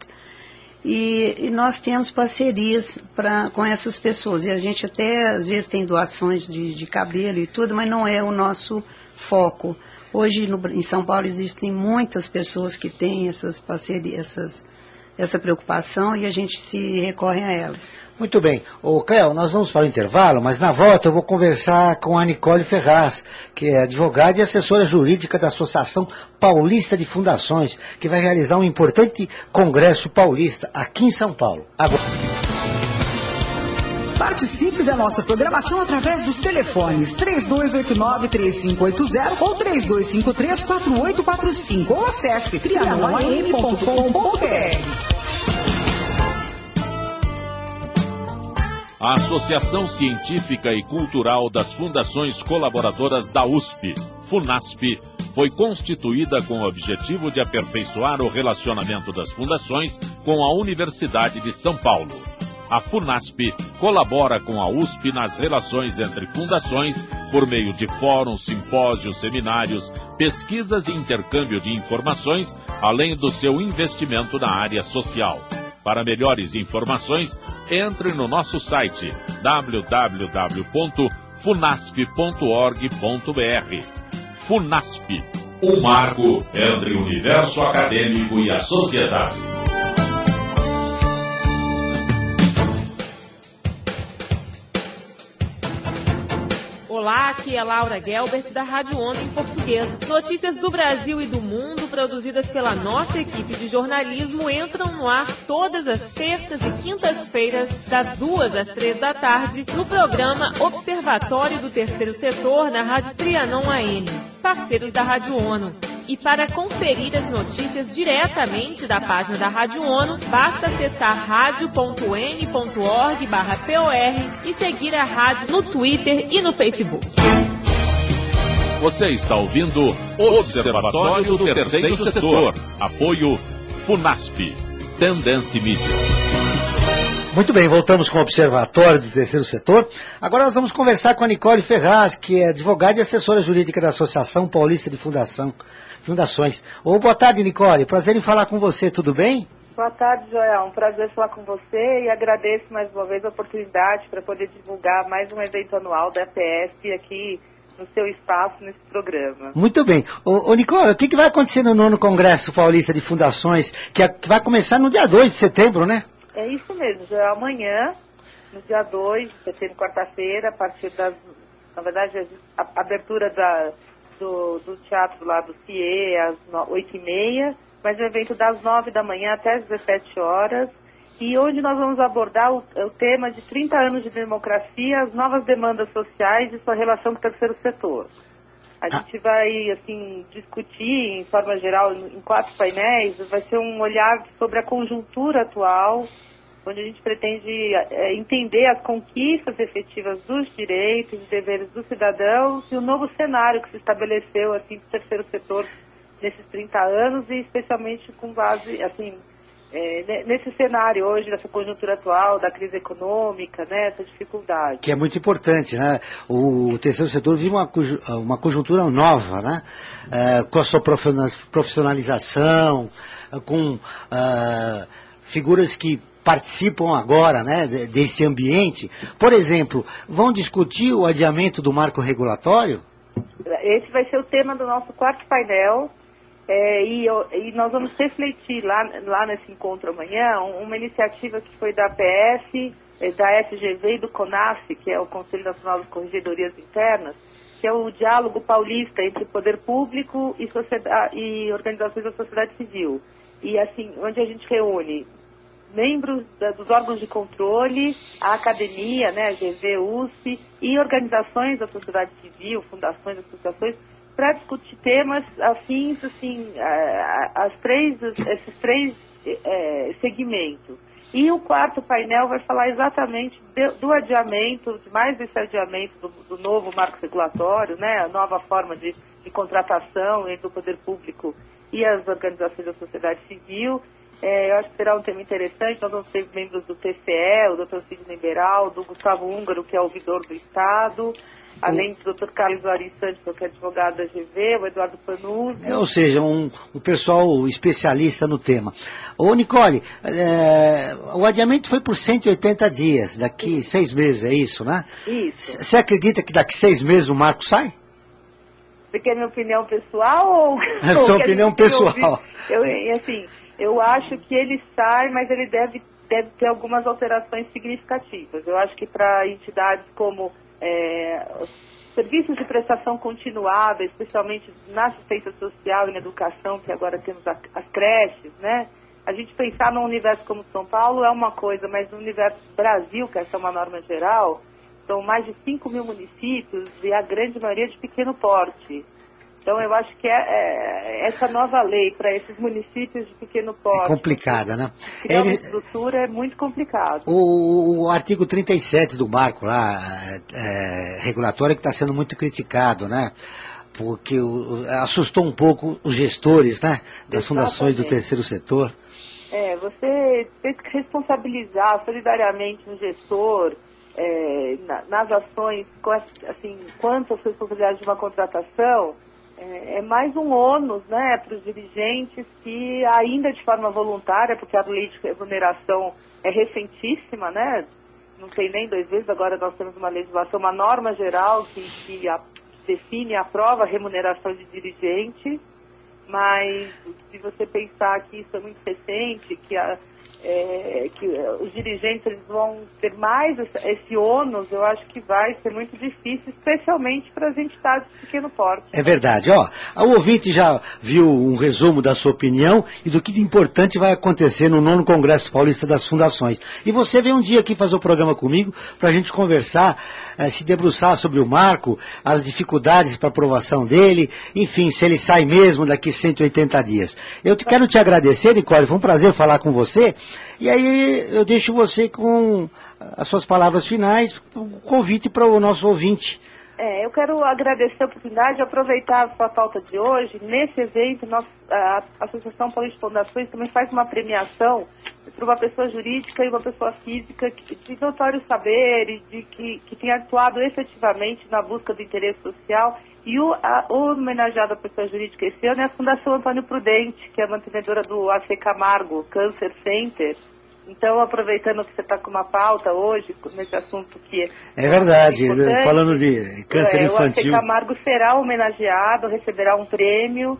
Speaker 3: E, e nós temos parcerias pra, com essas pessoas. E a gente até, às vezes, tem doações de, de cabelo e tudo, mas não é o nosso foco. Hoje, no, em São Paulo, existem muitas pessoas que têm essas parcerias, essas, essa preocupação, e a gente se recorre a elas.
Speaker 2: Muito bem. Ô, Cléo, nós vamos para o intervalo, mas na volta eu vou conversar com a Nicole Ferraz, que é advogada e assessora jurídica da Associação Paulista de Fundações, que vai realizar um importante congresso paulista aqui em São Paulo. Agora...
Speaker 4: Participe da nossa programação através dos telefones três dois oito nove, três cinco oito zero ou três dois cinco três, quatro oito quatro cinco ou acesse trianon a m ponto com ponto b r.
Speaker 1: A Associação Científica e Cultural das Fundações Colaboradoras da U S P, FUNASP, foi constituída com o objetivo de aperfeiçoar o relacionamento das fundações com a Universidade de São Paulo. A FUNASP colabora com a U S P nas relações entre fundações por meio de fóruns, simpósios, seminários, pesquisas e intercâmbio de informações, além do seu investimento na área social. Para melhores informações, entre no nosso site w w w ponto funasp ponto org ponto b r. FUNASP, um marco entre o universo acadêmico e a sociedade.
Speaker 11: Olá, aqui é Laura Gelbert da Rádio Onda em português. Notícias do Brasil e do mundo produzidas pela nossa equipe de jornalismo entram no ar todas as terças e quintas-feiras, das duas às três da tarde, no programa Observatório do Terceiro Setor na Rádio Trianon A M, parceiros da Rádio ONU. E para conferir as notícias diretamente da página da Rádio ONU, basta acessar rádio ponto n ponto org barra p o r e seguir a rádio no Twitter e no Facebook.
Speaker 1: Você está ouvindo Observatório do Terceiro Setor. Apoio FUNASP. Tendência Mídia.
Speaker 2: Muito bem, voltamos com o Observatório do Terceiro Setor. Agora nós vamos conversar com a Nicole Ferraz, que é advogada e assessora jurídica da Associação Paulista de Fundação, Fundações. Ô, boa tarde, Nicole. Prazer em falar com você, tudo bem?
Speaker 12: Boa tarde, Joel. Um prazer falar com você e agradeço mais uma vez a oportunidade para poder divulgar mais um evento anual da A P S aqui no seu espaço, nesse programa.
Speaker 2: Muito bem. Ô, ô Nicole, o que, que vai acontecer no nono Congresso Paulista de Fundações, que, é, que vai começar no dia dois de setembro, né?
Speaker 12: É isso mesmo, Joel. Amanhã, no dia dois de setembro, quarta-feira, a partir das... Na verdade, a abertura da... Do, do teatro lá do C I E às oito e meia, mas o evento das nove da manhã até às dezessete horas, e onde nós vamos abordar o, o tema de trinta anos de democracia, as novas demandas sociais e sua relação com o terceiro setor. A ah. gente vai, assim, discutir, em forma geral, em quatro painéis, vai ser um olhar sobre a conjuntura atual, onde a gente pretende é, entender as conquistas efetivas dos direitos e deveres dos cidadãos e o novo cenário que se estabeleceu assim, do terceiro setor nesses trinta anos e especialmente com base assim, é, nesse cenário hoje, dessa conjuntura atual, da crise econômica, né, essa dificuldade.
Speaker 2: Que é muito importante, né? O terceiro setor vive uma, uma conjuntura nova, né? É, com a sua profissionalização, com uh, figuras que participam agora, né, desse ambiente. Por exemplo, vão discutir o adiamento do marco regulatório?
Speaker 12: Esse vai ser o tema do nosso quarto painel, é, e, e nós vamos refletir lá, lá nesse encontro amanhã uma iniciativa que foi da A P S, da F G V e do CONAF, que é o Conselho Nacional de Corregedorias Internas, que é o diálogo paulista entre poder público e, sociedade, e organizações da sociedade civil. E assim, onde a gente reúne membros da, dos órgãos de controle, a academia, né, a G V, U S P, e organizações da sociedade civil, fundações, associações, para discutir temas afins, assim, as três, esses três é, segmentos. E o quarto painel vai falar exatamente de, do adiamento, de mais desse adiamento do, do novo marco regulatório, né, a nova forma de, de contratação entre o poder público e as organizações da sociedade civil. É, eu acho que será um tema interessante. Nós vamos ter membros do T C E, o doutor Sidney Beral, do Gustavo Húngaro, que é ouvidor do Estado, além do doutor Carlos Ari Santos, que é advogado da G V, o Eduardo Panuzzi.
Speaker 2: É, ou seja, um, um pessoal especialista no tema. Ô, Nicole, é, o adiamento foi por cento e oitenta dias, daqui isso. seis meses, é isso, né?
Speaker 12: Isso.
Speaker 2: Você acredita que daqui seis meses o marco sai?
Speaker 12: Você quer minha opinião pessoal ou...
Speaker 2: É sua opinião pessoal.
Speaker 12: Eu, assim... Eu acho que ele sai, mas ele deve, deve ter algumas alterações significativas. Eu acho que para entidades como é, serviços de prestação continuada, especialmente na assistência social e na educação, que agora temos a, as creches, né? a gente pensar num universo como São Paulo é uma coisa, mas no universo Brasil, que essa é uma norma geral, são mais de cinco mil municípios e a grande maioria de pequeno porte. Então eu acho que é, é, essa nova lei para esses municípios de pequeno porte...
Speaker 2: É complicada, né?
Speaker 12: Criar uma
Speaker 2: Ele...
Speaker 12: estrutura é muito complicado.
Speaker 2: O, o artigo trinta e sete do marco lá, é, regulatório, que está sendo muito criticado, né? Porque o, assustou um pouco os gestores, né? Das fundações do terceiro setor.
Speaker 12: É, você tem que responsabilizar solidariamente um gestor é, na, nas ações, assim, quanto às responsabilidades de uma contratação, é, é mais um ônus, né, para os dirigentes que ainda de forma voluntária, porque a lei de remuneração é recentíssima, né? Não tem nem dois vezes, agora nós temos uma legislação, uma norma geral que, que a, define e aprova a remuneração de dirigentes. Mas se você pensar que isso é muito recente, que, a, é, que os dirigentes eles vão ter mais esse, esse ônus, eu acho que vai ser muito difícil, especialmente para as entidades de pequeno porte.
Speaker 2: É verdade. Ó, o ouvinte já viu um resumo da sua opinião e do que de importante vai acontecer no nono Congresso Paulista das Fundações. E você vem um dia aqui fazer o programa comigo para a gente conversar, eh, se debruçar sobre o marco, as dificuldades para aprovação dele, enfim, se ele sai mesmo daqui cento e oitenta dias. Eu te, quero te agradecer, Nicole, foi um prazer falar com você. E aí eu deixo você com as suas palavras finais, um convite para o nosso ouvinte.
Speaker 12: É, eu quero agradecer a oportunidade de aproveitar a sua pauta de hoje. Nesse evento, nós, a Associação Paulista de Fundações também faz uma premiação para uma pessoa jurídica e uma pessoa física que, de notório saber e de, que, que tem atuado efetivamente na busca do interesse social. E o, a, o homenageado à pessoa jurídica esse ano é a Fundação Antônio Prudente, que é a mantenedora do A C Camargo Cancer Center. Então, aproveitando que você está com uma pauta hoje, nesse assunto que é...
Speaker 2: É verdade, falando de câncer
Speaker 12: é,
Speaker 2: infantil.
Speaker 12: O A C Camargo será homenageado, receberá um prêmio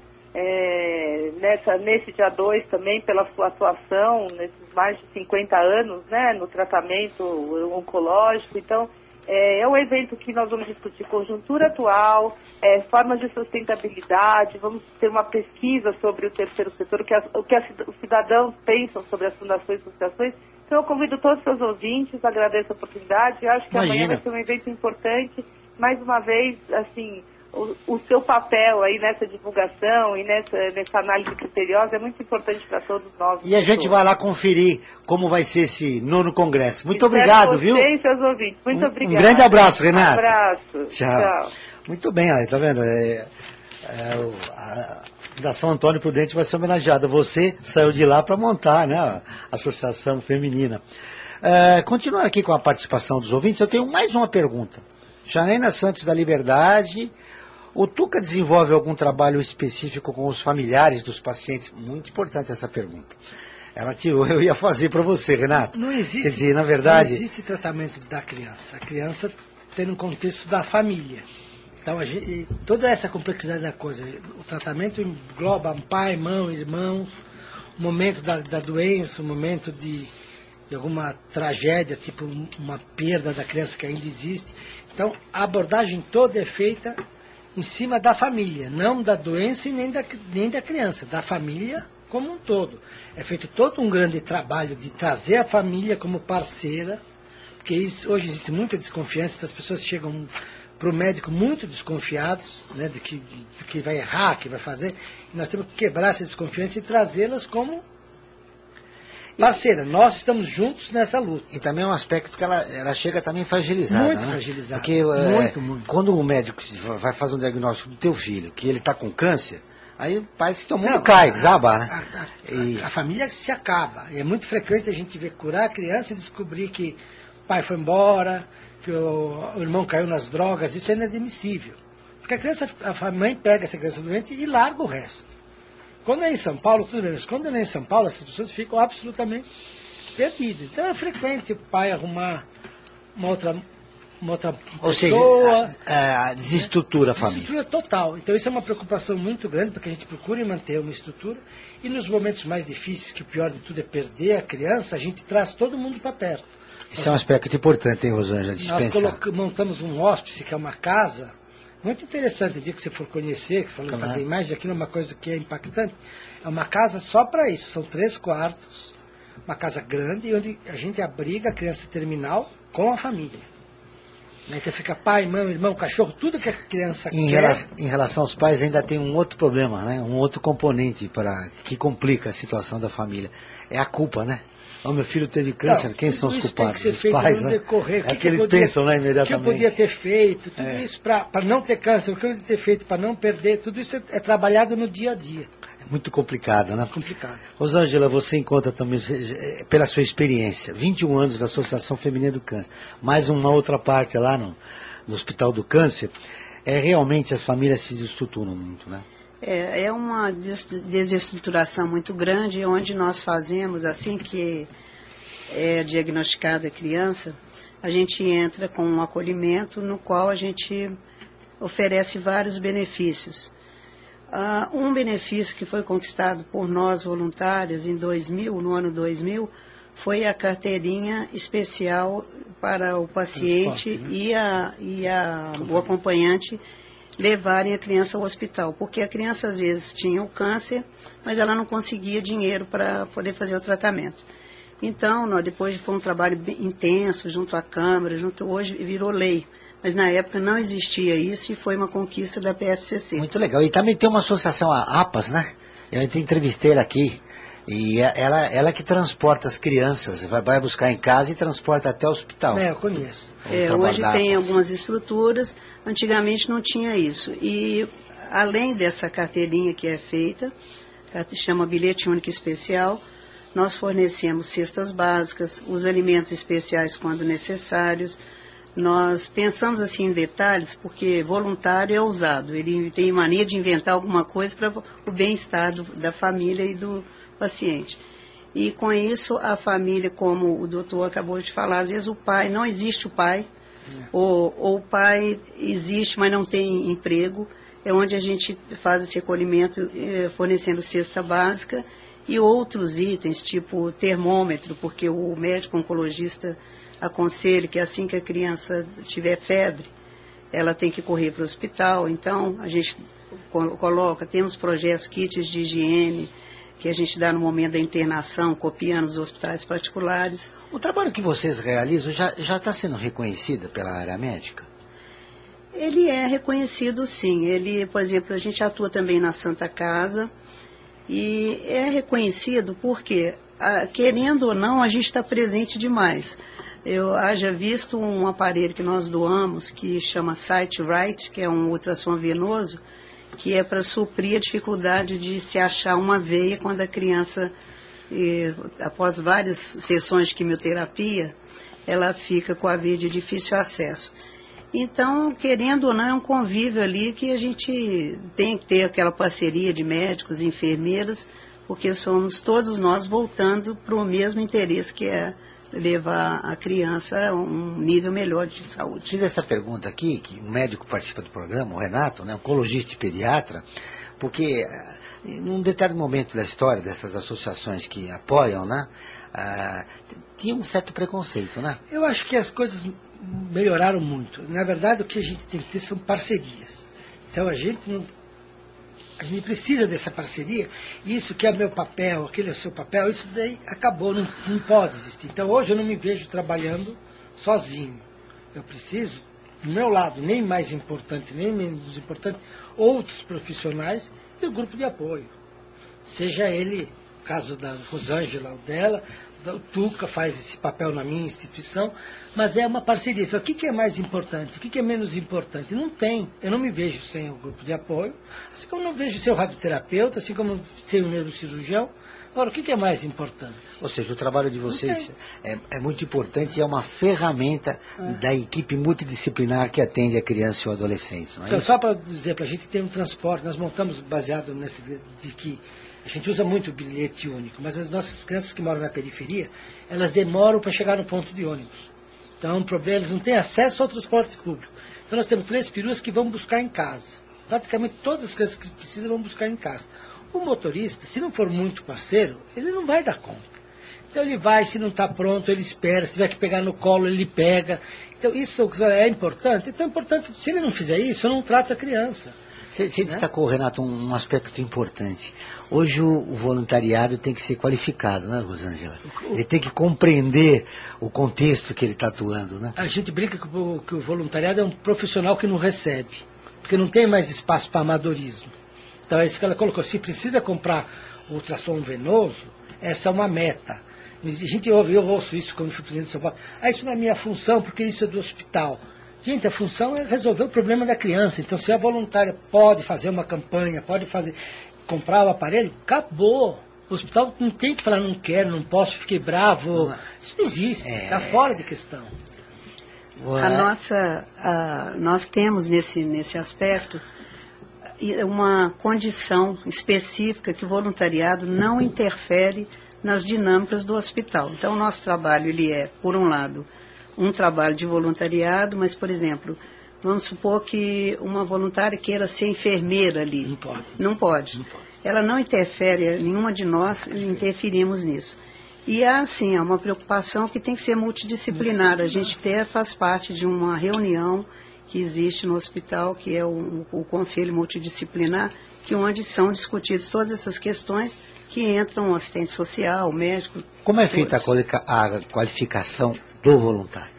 Speaker 12: é, nessa, nesse dia dois também, pela sua atuação, nesses mais de cinquenta anos, né, no tratamento oncológico. Então, é, é um evento que nós vamos discutir conjuntura atual, é, formas de sustentabilidade, vamos ter uma pesquisa sobre o terceiro setor, o que, as, o que as, os cidadãos pensam sobre as fundações e associações. Então eu convido todos os seus ouvintes, agradeço a oportunidade, e acho que Imagina. amanhã vai ser um evento importante, mais uma vez, assim, o, o seu papel aí nessa divulgação e nessa, nessa análise criteriosa é muito importante para todos nós.
Speaker 2: E a gente todos. vai lá conferir como vai ser esse nono congresso. Muito Espero obrigado,
Speaker 12: você
Speaker 2: viu?
Speaker 12: E seus ouvintes. Muito
Speaker 2: um,
Speaker 12: obrigado.
Speaker 2: Um grande abraço, Renato.
Speaker 12: Um abraço.
Speaker 2: Tchau.
Speaker 12: Tchau.
Speaker 2: Muito bem, aí, tá vendo? É, é, a Fundação Antônio Prudente vai ser homenageada. Você saiu de lá para montar, né, a Associação Feminina. É, continuando aqui com a participação dos ouvintes, eu tenho mais uma pergunta. Janaína Santos da Liberdade. O Tuca desenvolve algum trabalho específico com os familiares dos pacientes? Muito importante essa pergunta. Ela tirou, eu ia fazer para você, Renato.
Speaker 8: Não existe,
Speaker 2: Quer dizer, na verdade...
Speaker 8: não existe tratamento da criança. A criança tem um contexto da família. Então, a gente, toda essa complexidade da coisa, o tratamento engloba pai, mãe, irmãos, o momento da, da doença, o momento de, de alguma tragédia, tipo uma perda da criança que ainda existe. Então, a abordagem toda é feita em cima da família, não da doença e nem da, nem da criança, da família como um todo. É feito todo um grande trabalho de trazer a família como parceira, porque isso, hoje existe muita desconfiança, as pessoas chegam para o médico muito desconfiados, né, de, que, de que vai errar, que vai fazer, e nós temos que quebrar essa desconfiança e trazê-las como parceira. Nós estamos juntos nessa luta.
Speaker 2: E também é um aspecto que ela, ela chega também fragilizada.
Speaker 8: Muito
Speaker 2: né?
Speaker 8: fragilizada.
Speaker 2: Porque
Speaker 8: muito,
Speaker 2: é,
Speaker 8: muito.
Speaker 2: quando o médico vai fazer um diagnóstico do teu filho, que ele está com câncer, aí parece que todo mundo
Speaker 8: Não,
Speaker 2: cai,
Speaker 8: a,
Speaker 2: desaba, né?
Speaker 8: A, a,
Speaker 2: e...
Speaker 8: a, a família se acaba. É muito frequente a gente ver curar a criança e descobrir que o pai foi embora, que o, o irmão caiu nas drogas. Isso é inadmissível. Porque a criança, a mãe pega essa criança doente e larga o resto. Quando é em São Paulo, tudo bem, mas quando não é em São Paulo, essas pessoas ficam absolutamente perdidas. Então é frequente o pai arrumar uma outra, uma outra
Speaker 2: Ou
Speaker 8: pessoa.
Speaker 2: seja, a, a desestrutura a família.
Speaker 8: Desestrutura total. Então isso é uma preocupação muito grande, porque a gente procura manter uma estrutura. E nos momentos mais difíceis, que o pior de tudo é perder a criança, a gente traz todo mundo para perto.
Speaker 2: Isso nós, é um aspecto importante, hein, Rosângela, de
Speaker 8: Nós
Speaker 2: pensar.
Speaker 8: montamos um hóspice, que é uma casa, Muito interessante, o dia que você for conhecer, que você falou
Speaker 2: Claro.
Speaker 8: fazer imagem, aquilo é uma coisa que é impactante. É uma casa só para isso, são três quartos, uma casa grande, onde a gente abriga a criança terminal com a família. Né? Então fica pai, mãe, irmão, cachorro, tudo que a criança
Speaker 2: Em,
Speaker 8: quer.
Speaker 2: rela- em relação aos pais, ainda tem um outro problema, né? Um outro componente para que complica a situação da família. É a culpa, né? Oh, meu filho teve câncer,
Speaker 8: Não,
Speaker 2: quem são os
Speaker 8: tudo isso
Speaker 2: culpados?
Speaker 8: tem que
Speaker 2: Os
Speaker 8: ser feito
Speaker 2: pais,
Speaker 8: no
Speaker 2: né?
Speaker 8: decorrer. O
Speaker 2: É
Speaker 8: que
Speaker 2: que eles
Speaker 8: eu podia-
Speaker 2: pensam, né,
Speaker 8: O que eu
Speaker 2: imediatamente.
Speaker 8: podia ter feito, tudo
Speaker 2: É.
Speaker 8: isso para não ter câncer, o que eu podia ter feito para não perder, tudo isso é, é trabalhado no dia a dia.
Speaker 2: É muito complicado, né?
Speaker 8: Complicado.
Speaker 2: Rosângela, você encontra também, eh, pela sua experiência, vinte e um anos da Associação Feminina do Câncer, mais uma outra parte lá no, no Hospital do Câncer, é realmente as famílias se desestruturam muito, né?
Speaker 3: É, é uma des- desestruturação muito grande, onde nós fazemos, assim que é diagnosticada a criança, a gente entra com um acolhimento no qual a gente oferece vários benefícios. Ah, um benefício que foi conquistado por nós voluntárias em dois mil, no ano dois mil, foi a carteirinha especial para o paciente
Speaker 8: Transporte, né?
Speaker 3: e, a, e a, o acompanhante levarem a criança ao hospital, porque a criança às vezes tinha o câncer, mas ela não conseguia dinheiro para poder fazer o tratamento. Então, nós, depois foi um trabalho bem intenso, junto à Câmara, junto, hoje virou lei, mas na época não existia isso e foi uma conquista da P F C C.
Speaker 2: Muito legal. E também tem uma associação, a APAS, né? Eu entrevistei ela aqui. E é- ela, ela que transporta as crianças, vai, vai buscar em casa e transporta até o hospital.
Speaker 8: É, eu conheço.
Speaker 2: O
Speaker 3: É,
Speaker 2: trabalho
Speaker 3: hoje
Speaker 2: da
Speaker 3: tem
Speaker 2: APAS.
Speaker 3: algumas estruturas, antigamente não tinha isso. E além dessa carteirinha que é feita, que chama bilhete único especial, nós fornecemos cestas básicas, os alimentos especiais quando necessários. Nós pensamos assim em detalhes, porque voluntário é ousado, ele tem mania de inventar alguma coisa para o bem-estar do- da família e do paciente. E com isso, a família, como o doutor acabou de falar, às vezes o pai, não existe o pai, ou, ou o pai existe, mas não tem emprego, é onde a gente faz esse acolhimento eh, fornecendo cesta básica e outros itens, tipo termômetro, porque o médico oncologista aconselha que assim que a criança tiver febre, ela tem que correr para o hospital. Então, a gente co- coloca, temos projetos, kits de higiene, que a gente dá no momento da internação, copiando os hospitais particulares.
Speaker 2: O trabalho que vocês realizam já já está sendo reconhecido pela área médica?
Speaker 3: Ele é reconhecido, sim. Ele, por exemplo, a gente atua também na Santa Casa e é reconhecido porque, ah, querendo ou não, a gente está presente demais. Eu haja visto um aparelho que nós doamos, que chama SiteRight, que é um ultrassom venoso, que é para suprir a dificuldade de se achar uma veia quando a criança, eh, após várias sessões de quimioterapia, ela fica com a veia de difícil acesso. Então, querendo ou não, é um convívio ali que a gente tem que ter aquela parceria de médicos e enfermeiras, porque somos todos nós voltando para o mesmo interesse, que é levar a criança a um nível melhor de saúde.
Speaker 2: Fiz essa pergunta aqui, que um médico participa do programa, o Renato, né, oncologista e pediatra, porque eh, num determinado momento da história dessas associações que apoiam, né, ah, tinha um certo preconceito, né?
Speaker 8: Eu acho que as coisas melhoraram muito. Na verdade, o que a gente tem que ter são parcerias. Então, a gente não... A gente precisa dessa parceria. Isso que é meu papel, aquele é o seu papel, isso daí acabou, não, não pode existir. Então, hoje eu não me vejo trabalhando sozinho. Eu preciso, do meu lado, nem mais importante, nem menos importante, outros profissionais e o grupo de apoio. Seja ele, no caso da Rosângela, o dela, o Tuca faz esse papel na minha instituição, mas é uma parceria. O que, que é mais importante? O que, que é menos importante? Não tem. Eu não me vejo sem o grupo de apoio, assim como não vejo sem o radioterapeuta, assim como sem o neurocirurgião. Agora, o que, que é mais importante?
Speaker 2: Ou seja, o trabalho de vocês é, é muito importante e é uma ferramenta
Speaker 8: É.
Speaker 2: da equipe multidisciplinar que atende a criança e o adolescente, não é
Speaker 8: Então,
Speaker 2: isso?
Speaker 8: só para dizer, para a gente ter um transporte, nós montamos baseado nesse de, de que a gente usa muito o bilhete único, mas as nossas crianças que moram na periferia, elas demoram para chegar no ponto de ônibus. Então, o problema, eles não têm acesso ao transporte público. Então, nós temos três peruas que vão buscar em casa. Praticamente todas as crianças que precisam vão buscar em casa. O motorista, se não for muito parceiro, ele não vai dar conta. Então ele vai, se não está pronto, ele espera, se tiver que pegar no colo, ele pega. Então isso é importante. Então é importante, se ele não fizer isso, eu não trato a criança.
Speaker 2: Você, você destacou, Renato, um, um aspecto importante. Hoje o, o voluntariado tem que ser qualificado, né, Rosângela? Ele tem que compreender o contexto que ele está atuando, né?
Speaker 8: A gente brinca que o, que o voluntariado é um profissional que não recebe, porque não tem mais espaço para amadorismo. Então é isso que ela colocou. Se precisa comprar ultrassom venoso, essa é uma meta. A gente ouve, eu ouço isso quando fui presidente de São Paulo. Ah, isso não é minha função, porque isso é do hospital. Gente, a função é resolver o problema da criança. Então, se a voluntária pode fazer uma campanha, pode fazer, comprar o aparelho, acabou. O hospital não tem que falar, não quero, não posso, fiquei bravo. Isso não existe, está é... fora de questão.
Speaker 3: A nossa, a, nós temos nesse, nesse aspecto uma condição específica que o voluntariado não interfere nas dinâmicas do hospital. Então, o nosso trabalho, ele é, por um lado, um trabalho de voluntariado, mas, por exemplo, vamos supor que uma voluntária queira ser enfermeira ali.
Speaker 8: Não pode.
Speaker 3: Não pode.
Speaker 8: Não pode.
Speaker 3: Ela não interfere, nenhuma de nós interferimos nisso. E há, sim, é uma preocupação que tem que ser multidisciplinar. A gente ter, faz parte de uma reunião que existe no hospital, que é o, o Conselho Multidisciplinar, que onde são discutidas todas essas questões que entram o assistente social, o médico.
Speaker 2: Como é feita a, a qualificação do voluntário?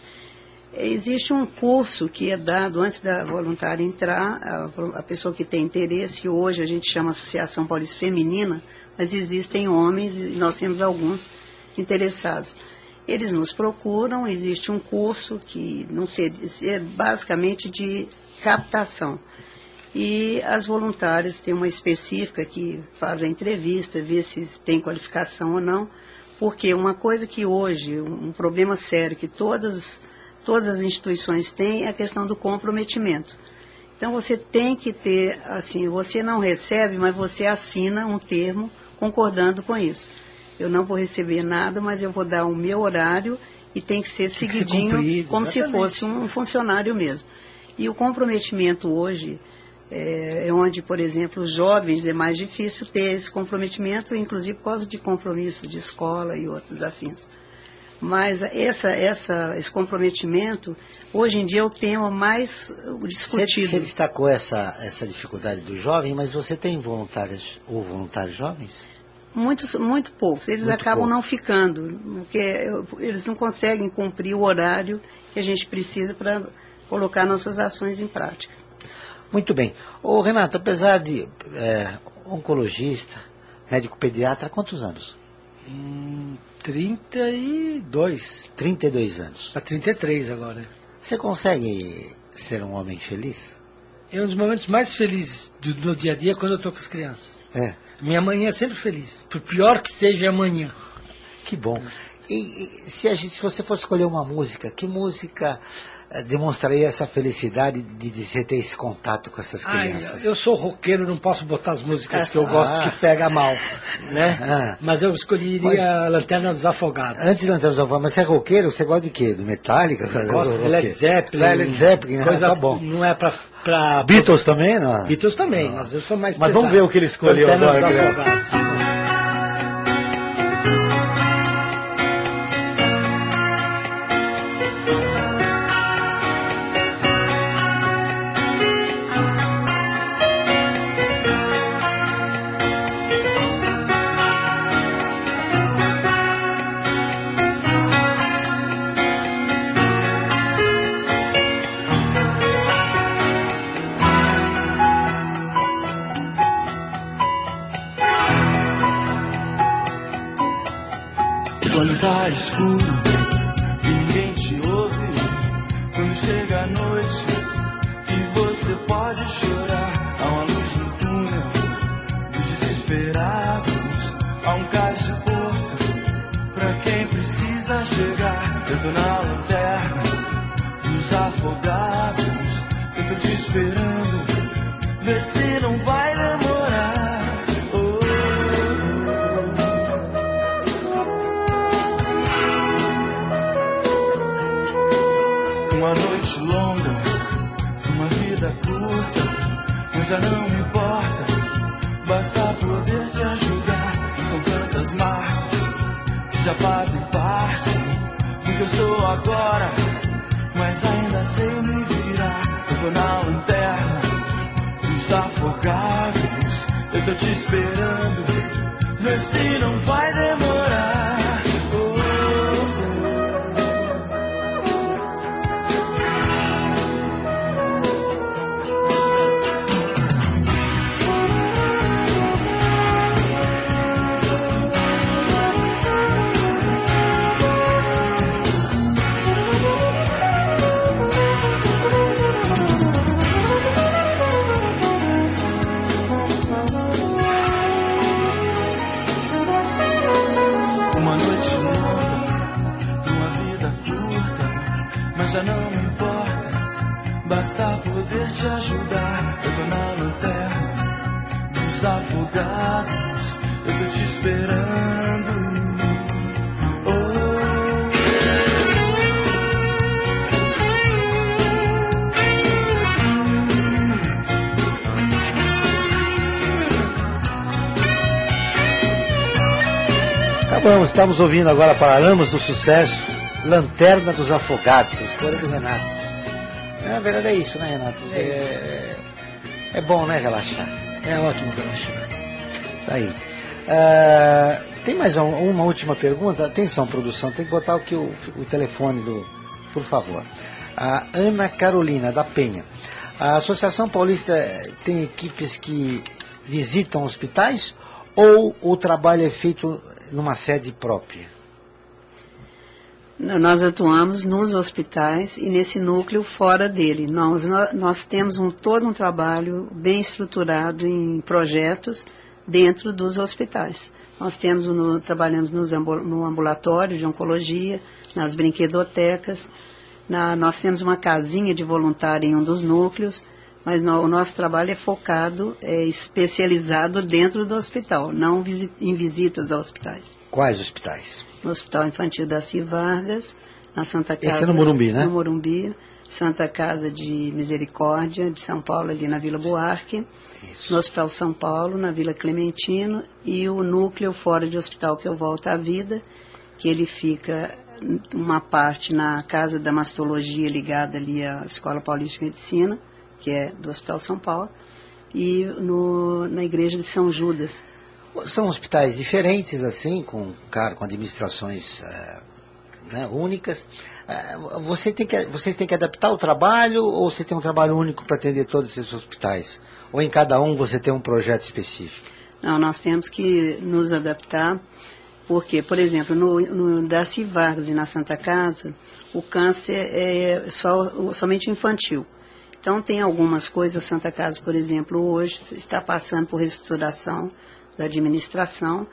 Speaker 3: Existe um curso que é dado antes da voluntária entrar, a, a pessoa que tem interesse, hoje a gente chama Associação Paulista Feminina, mas existem homens e nós temos alguns interessados. Eles nos procuram, existe um curso que não sei, é basicamente de captação. E as voluntárias têm uma específica que faz a entrevista, vê se tem qualificação ou não, porque uma coisa que hoje, um problema sério que todas, todas as instituições têm é a questão do comprometimento. Então você tem que ter, assim, você não recebe, mas você assina um termo concordando com isso. Eu não vou receber nada, mas eu vou dar o meu horário e tem que ser tem seguidinho, que ser cumprido, como exatamente. Se fosse um funcionário mesmo. E o comprometimento hoje é, é onde, por exemplo, os jovens é mais difícil ter esse comprometimento, inclusive por causa de compromisso de escola e outros afins. Mas essa, essa, esse comprometimento, hoje em dia é o tema mais discutido.
Speaker 2: Você destacou essa, essa dificuldade do jovem, mas você tem voluntárias ou voluntários jovens?
Speaker 3: Muitos, muito poucos. Eles muito acabam pouco. não ficando, porque eles não conseguem cumprir o horário que a gente precisa para colocar nossas ações em prática.
Speaker 2: Muito bem. Ô, Renato, apesar de é, oncologista, médico pediatra, há quantos anos?
Speaker 8: Hum, trinta e dois.
Speaker 2: trinta e dois anos.
Speaker 8: Para trinta e três agora.
Speaker 2: Você consegue ser um homem feliz?
Speaker 8: É um dos momentos mais felizes do, do dia a dia quando eu estou com as crianças.
Speaker 2: É.
Speaker 8: Minha manhã é sempre feliz, por pior que seja amanhã.
Speaker 2: Que bom. E, e se, a gente, se você fosse escolher uma música, que música eh, demonstraria essa felicidade de, de você ter esse contato com essas crianças?
Speaker 8: Ai, eu sou roqueiro, não posso botar as músicas que eu gosto ah. que pega mal, né? Ah. Mas eu escolheria mas, a Lanterna dos Afogados.
Speaker 2: Antes de Lanterna dos Afogados, mas você é roqueiro? Você gosta de quê? Do Metallica?
Speaker 8: Eu gosto de Led Zeppelin.
Speaker 2: Led Zeppelin,
Speaker 8: coisa
Speaker 2: ah, tá bom.
Speaker 8: Não é pra... pra
Speaker 2: Beatles pra... também, não?
Speaker 8: Beatles também, ah. mas eu sou mais
Speaker 2: Mas
Speaker 8: pesado.
Speaker 2: vamos ver o que ele escolheu
Speaker 8: Lanterna
Speaker 2: agora.
Speaker 8: Dos Afogados.
Speaker 13: Quando tá escuro, ninguém te ouve. Quando chega a noite e você pode chorar, há uma luz no túnel dos desesperados, há um cais de porto pra quem precisa chegar. Eu tô na lanterna dos afogados, eu tô te esperando, vê se não vai demorar. Uma noite longa, uma vida curta, mas já não me importa, basta poder te ajudar. São tantas marcas que já fazem parte do que eu sou agora, mas ainda sei me virar. Eu tô na lanterna dos afogados, eu tô te esperando, vê se não vai demorar. Já não me importa, basta poder te ajudar. Eu tô na lanterna dos afogados, eu tô te esperando. Oh.
Speaker 2: Acabamos, estamos ouvindo agora Paralamas do Sucesso, Lanterna dos Afogados, escolha do Renato. Na verdade é isso, né, Renato? É, é, é bom, né, relaxar.
Speaker 8: É ótimo relaxar.
Speaker 2: Tá aí. Uh, tem mais um, uma última pergunta? Atenção, produção, tem que botar aqui o, o telefone do... Por favor. A Ana Carolina, da Penha. A Associação Paulista tem equipes que visitam hospitais ou o trabalho é feito numa sede própria?
Speaker 3: Nós atuamos nos hospitais e nesse núcleo fora dele. Nós, nós temos um, todo um trabalho bem estruturado em projetos dentro dos hospitais. Nós temos no, trabalhamos nos, no ambulatório de oncologia, nas brinquedotecas, na, nós temos uma casinha de voluntário em um dos núcleos, mas no, o nosso trabalho é focado, é especializado dentro do hospital, não visi, em visitas a hospitais.
Speaker 2: Quais hospitais?
Speaker 3: No Hospital Infantil Darcy Vargas, na Santa Casa...
Speaker 2: Esse é no Morumbi, né?
Speaker 3: No Morumbi, Santa Casa de Misericórdia, de São Paulo, ali na Vila Buarque. Isso. No Hospital São Paulo, na Vila Clementino. E o núcleo fora de hospital que eu volto à vida, que ele fica uma parte na Casa da Mastologia, ligada ali à Escola Paulista de Medicina, que é do Hospital São Paulo, e no, na Igreja de São Judas.
Speaker 2: São hospitais diferentes, assim, com, com administrações é, né, únicas. É, você tem que, vocês têm que adaptar o trabalho ou você tem um trabalho único para atender todos esses hospitais? Ou em cada um você tem um projeto específico?
Speaker 3: Não, nós temos que nos adaptar, porque, por exemplo, no, no Darcy Vargas e na Santa Casa, o câncer é só, somente infantil. Então tem algumas coisas, a Santa Casa, por exemplo, hoje está passando por reestruturação da administração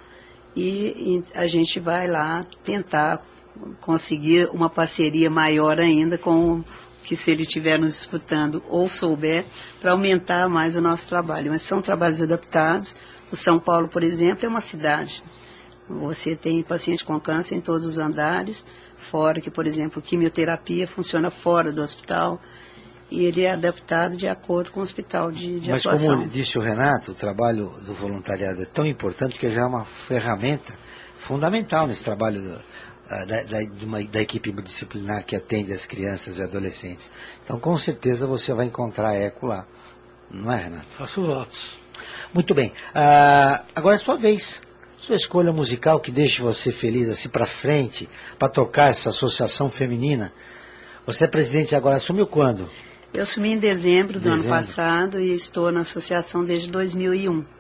Speaker 3: e, e a gente vai lá tentar conseguir uma parceria maior ainda com o que, se ele estiver nos escutando ou souber, para aumentar mais o nosso trabalho. Mas são trabalhos adaptados. O São Paulo, por exemplo, é uma cidade. Você tem paciente com câncer em todos os andares, fora que, por exemplo, quimioterapia funciona fora do hospital. E ele é adaptado de acordo com o hospital de, de
Speaker 2: Mas
Speaker 3: atuação.
Speaker 2: Como disse o Renato, o trabalho do voluntariado é tão importante que já é uma ferramenta fundamental nesse trabalho do, da, da, de uma, da equipe multidisciplinar que atende as crianças e adolescentes. Então, com certeza, você vai encontrar eco lá. Não é, Renato?
Speaker 8: Faço votos.
Speaker 2: Muito bem. Uh, agora é sua vez. Sua escolha musical que deixe você feliz assim para frente, para tocar essa associação feminina. Você é presidente agora, assumiu quando?
Speaker 3: Eu assumi em dezembro do
Speaker 2: dezembro.
Speaker 3: ano passado e estou na associação desde dois mil e um.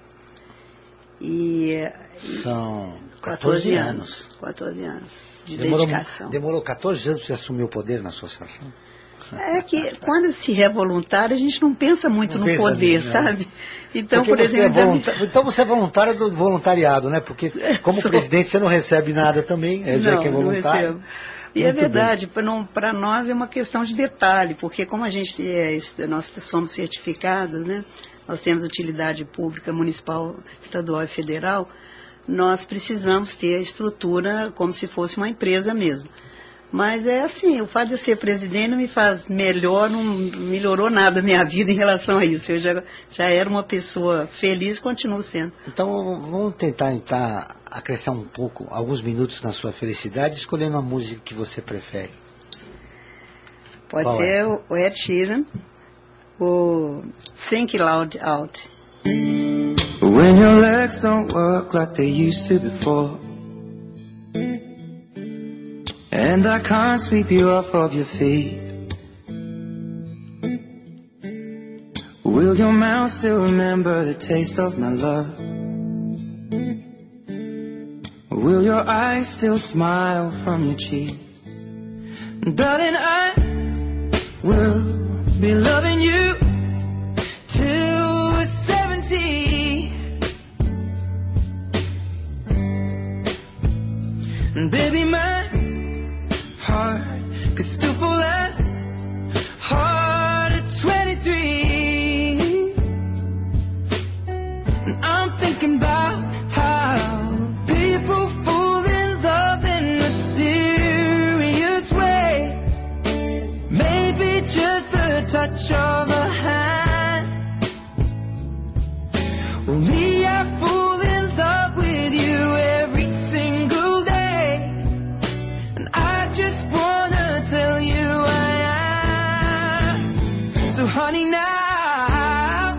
Speaker 3: E,
Speaker 2: São quatorze anos.
Speaker 3: quatorze anos de
Speaker 2: demorou,
Speaker 3: dedicação.
Speaker 2: Demorou quatorze anos para você assumir o poder na associação?
Speaker 3: É que quando se é voluntário, a gente não pensa muito
Speaker 2: não
Speaker 3: no
Speaker 2: pensa
Speaker 3: poder,
Speaker 2: nisso,
Speaker 3: sabe? Então,
Speaker 2: Porque
Speaker 3: por
Speaker 2: você
Speaker 3: exemplo...
Speaker 2: É voluntar... Então você é voluntária do voluntariado, né? Porque como
Speaker 3: Sou...
Speaker 2: presidente você não recebe nada também, é já que é voluntário.
Speaker 3: Não recebo. E muito é verdade, para nós é uma questão de detalhe, porque como a gente é, nós somos certificados, né? Nós temos utilidade pública municipal, estadual e federal, nós precisamos ter a estrutura como se fosse uma empresa mesmo. Mas é assim, o fato de eu ser presidente não me faz melhor, não melhorou nada a minha vida em relação a isso. Eu já, já era uma pessoa feliz e continuo sendo.
Speaker 2: Então vamos tentar, tentar acrescentar um pouco, alguns minutos na sua felicidade, escolhendo uma música que você prefere.
Speaker 3: Pode
Speaker 2: Qual
Speaker 3: ser
Speaker 2: é?
Speaker 3: o Ed Sheeran, o Think Loud Out.
Speaker 13: When your legs don't work like they used to before, and I can't sweep you off of your feet, will your mouth still remember the taste of my love? Will your eyes still smile from your cheek? Darling, I will be loving you till we're seventy. And baby, my heart could still fall as hard at twenty-three. And I'm thinking about how people fall in love in mysterious ways. Maybe just the touch of a hand. Well, me, I fall in love with you every single day, and I just wanna tell you I am. So honey, now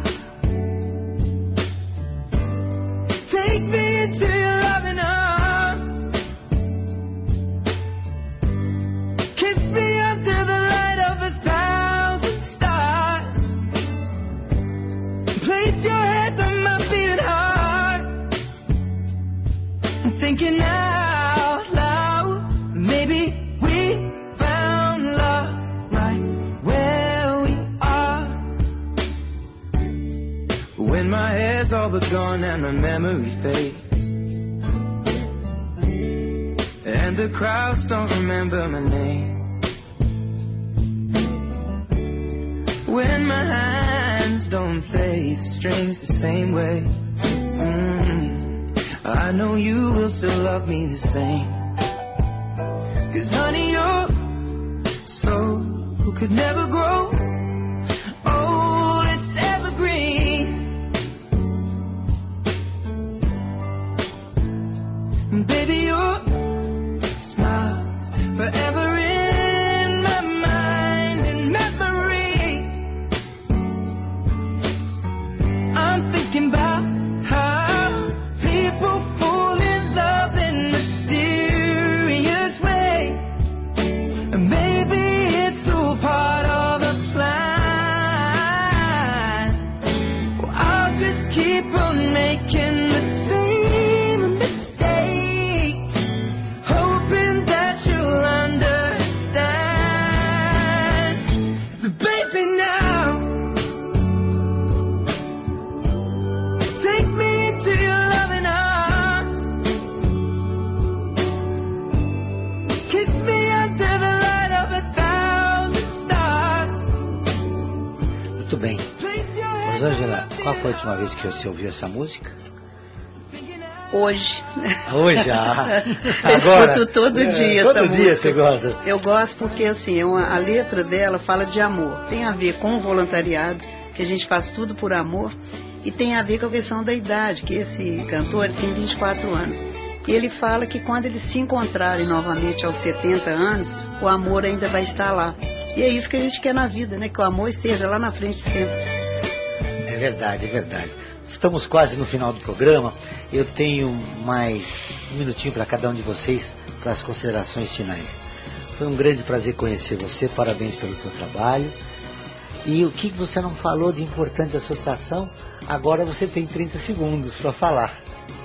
Speaker 13: take me into your loving arms, kiss me under the light of a thousand stars, place your head on my beating heart. I'm thinking out loud, maybe we found love right where we are. When my hair's all but gone and my memory fades, and the crowds don't remember my name, when my hands don't play the strings the same way, mm, I know you will still love me the same. 'Cause honey, your soul could never grow old, it's evergreen. And baby, your smile's forever in my mind and memory. I'm thinking about how people fall in love in mysterious ways, and maybe it's all part of a plan. Well, I'll just keep on making the same mistakes, hoping that you'll understand. But baby, now take me into your loving arms, kiss me under the light of a thousand stars.
Speaker 2: Muito bem. Rosângela, qual foi a última vez que você ouviu essa música?
Speaker 3: Hoje.
Speaker 2: Hoje, ah.
Speaker 3: Eu
Speaker 2: Agora,
Speaker 3: escuto todo
Speaker 2: é,
Speaker 3: dia
Speaker 2: todo
Speaker 3: essa
Speaker 2: dia
Speaker 3: música.
Speaker 2: você gosta?
Speaker 3: Eu gosto porque assim, é uma- a letra dela fala de amor. Tem a ver com o voluntariado, que a gente faz tudo por amor, e tem a ver com a questão da idade, que esse cantor tem vinte e quatro anos. E ele fala que quando eles se encontrarem novamente aos setenta anos, o amor ainda vai estar lá. E é isso que a gente quer na vida, né? Que o amor esteja lá na frente sempre.
Speaker 2: É verdade, é verdade. Estamos quase no final do programa. Eu tenho mais um minutinho para cada um de vocês para as considerações finais. Foi um grande prazer conhecer você. Parabéns pelo teu trabalho. E o que você não falou de importante da associação, agora você tem trinta segundos para falar.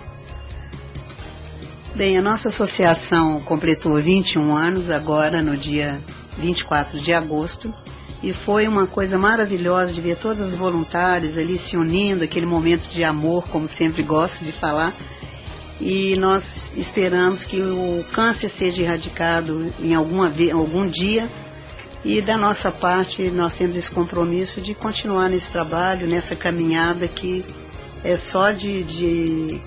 Speaker 3: Bem, a nossa associação completou vinte e um anos agora, no dia vinte e quatro de agosto, e foi uma coisa maravilhosa de ver todas as voluntárias ali se unindo, aquele momento de amor, como sempre gosto de falar, e nós esperamos que o câncer seja erradicado em alguma ve- algum dia, e da nossa parte nós temos esse compromisso de continuar nesse trabalho, nessa caminhada que é só de, de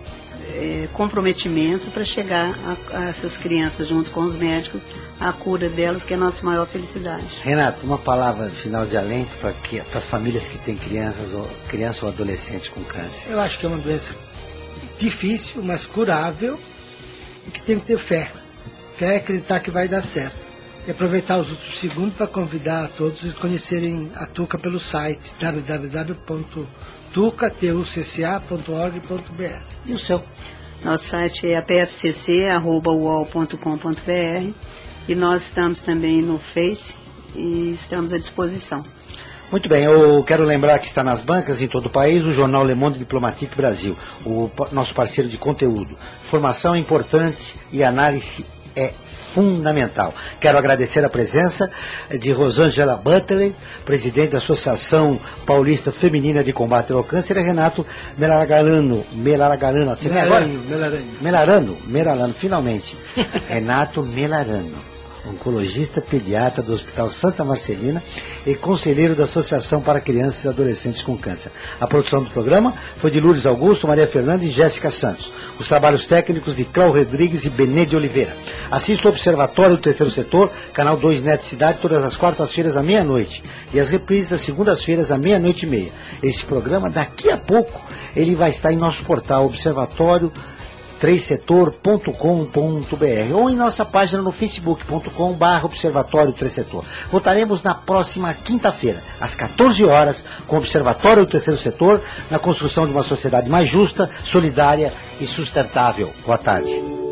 Speaker 3: é, comprometimento para chegar a, a essas crianças, junto com os médicos, a cura delas, que é a nossa maior felicidade.
Speaker 2: Renato, uma palavra final de alento para as famílias que têm crianças ou, criança ou adolescente com câncer.
Speaker 8: Eu acho que é uma doença difícil, mas curável, e que tem que ter fé. Fé é acreditar que vai dar certo. E aproveitar os outros segundos para convidar a todos a conhecerem a Tuca pelo site w w w ponto tuca ponto org ponto b r.
Speaker 2: E o seu?
Speaker 3: Nosso site é a p f c c arroba u o l ponto com ponto b r e nós estamos também no Face e estamos à disposição.
Speaker 2: Muito bem, eu quero lembrar que está nas bancas em todo o país o jornal Le Monde Diplomatique Brasil, o nosso parceiro de conteúdo. Formação é importante e análise é fundamental. Quero agradecer a presença de Rosângela Butler, presidente da Associação Paulista Feminina de Combate ao Câncer, e Renato Melarano, Melarano, assim,
Speaker 8: Melarano, Melarano.
Speaker 2: Melarano, Melarano, finalmente. Renato Melarano, oncologista pediatra do Hospital Santa Marcelina e conselheiro da Associação para Crianças e Adolescentes com Câncer. A produção do programa foi de Lourdes Augusto, Maria Fernanda e Jéssica Santos. Os trabalhos técnicos de Cláudio Rodrigues e Benê de Oliveira. Assista o Observatório do Terceiro Setor, canal dois Net Cidade, todas as quartas-feiras à meia-noite. E as reprises às segundas-feiras à meia-noite e meia. Esse programa, daqui a pouco, ele vai estar em nosso portal observatório três setor ponto com ponto b r ou em nossa página no facebook ponto com barra observatório três setor. Voltaremos na próxima quinta-feira, às quatorze horas, com o Observatório do Terceiro Setor, na construção de uma sociedade mais justa, solidária e sustentável. Boa tarde.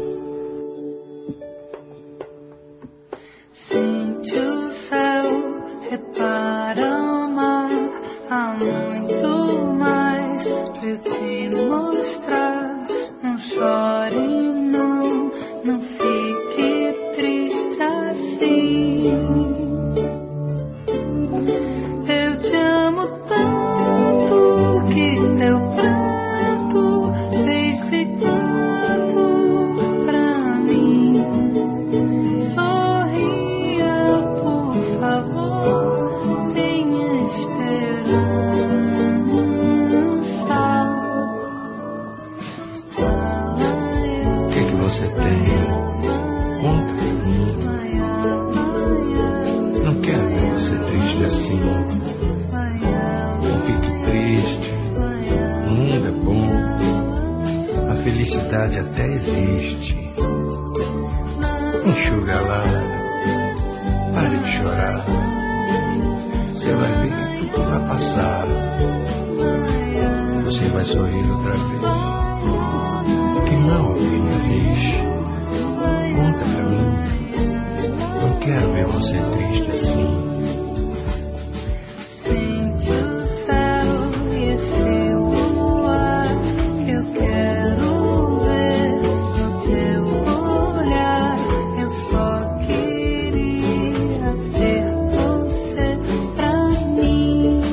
Speaker 14: Sente o céu, repara o mar, há muito mais pra eu te mostrar. Não chore, não, não fique triste assim. Eu te amo tanto que teu pranto fez tanto pra mim. Sorria, por favor, tenha esperança.
Speaker 15: O que que você tem? Conta pra mim. Não quero ver você triste assim. Não fique triste. O mundo é bom. A felicidade até existe. Enxuga a lágrima. Pare de chorar. Você vai ver que tudo vai passar. Você vai sorrir outra vez. Que não, minha vez. Conta pra mim. Não quero ver você triste assim.
Speaker 14: Sente o céu e esse luar. Eu quero ver no teu olhar. Eu só queria ter você pra mim.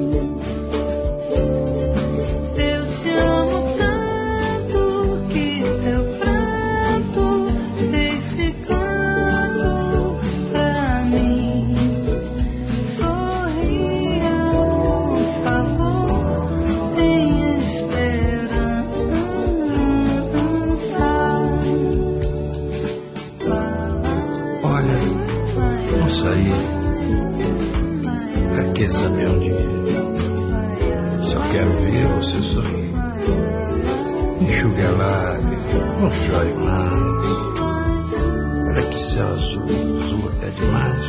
Speaker 14: Eu te amo tanto que teu pranto fez ficando pra mim. Sorria, por favor, tenha esperança.
Speaker 15: Olha, não saí. Pra que saber onde ir? Só quero ver você sorrir. Enxugue a lágrima, não chore mais. Olha que céu azul, azul até demais.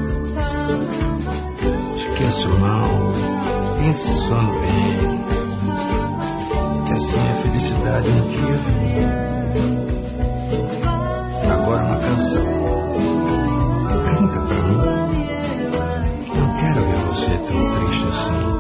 Speaker 15: Esqueça o mal, pense só no bem. Que assim a felicidade um dia vem. Agora uma canção. Canta pra mim. Não quero ver você tão triste assim.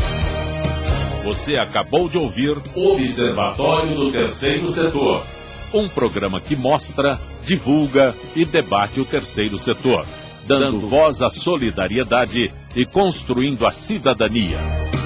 Speaker 1: Você acabou de ouvir Observatório do Terceiro Setor, um programa que mostra, divulga e debate o terceiro setor, dando voz à solidariedade e construindo a cidadania.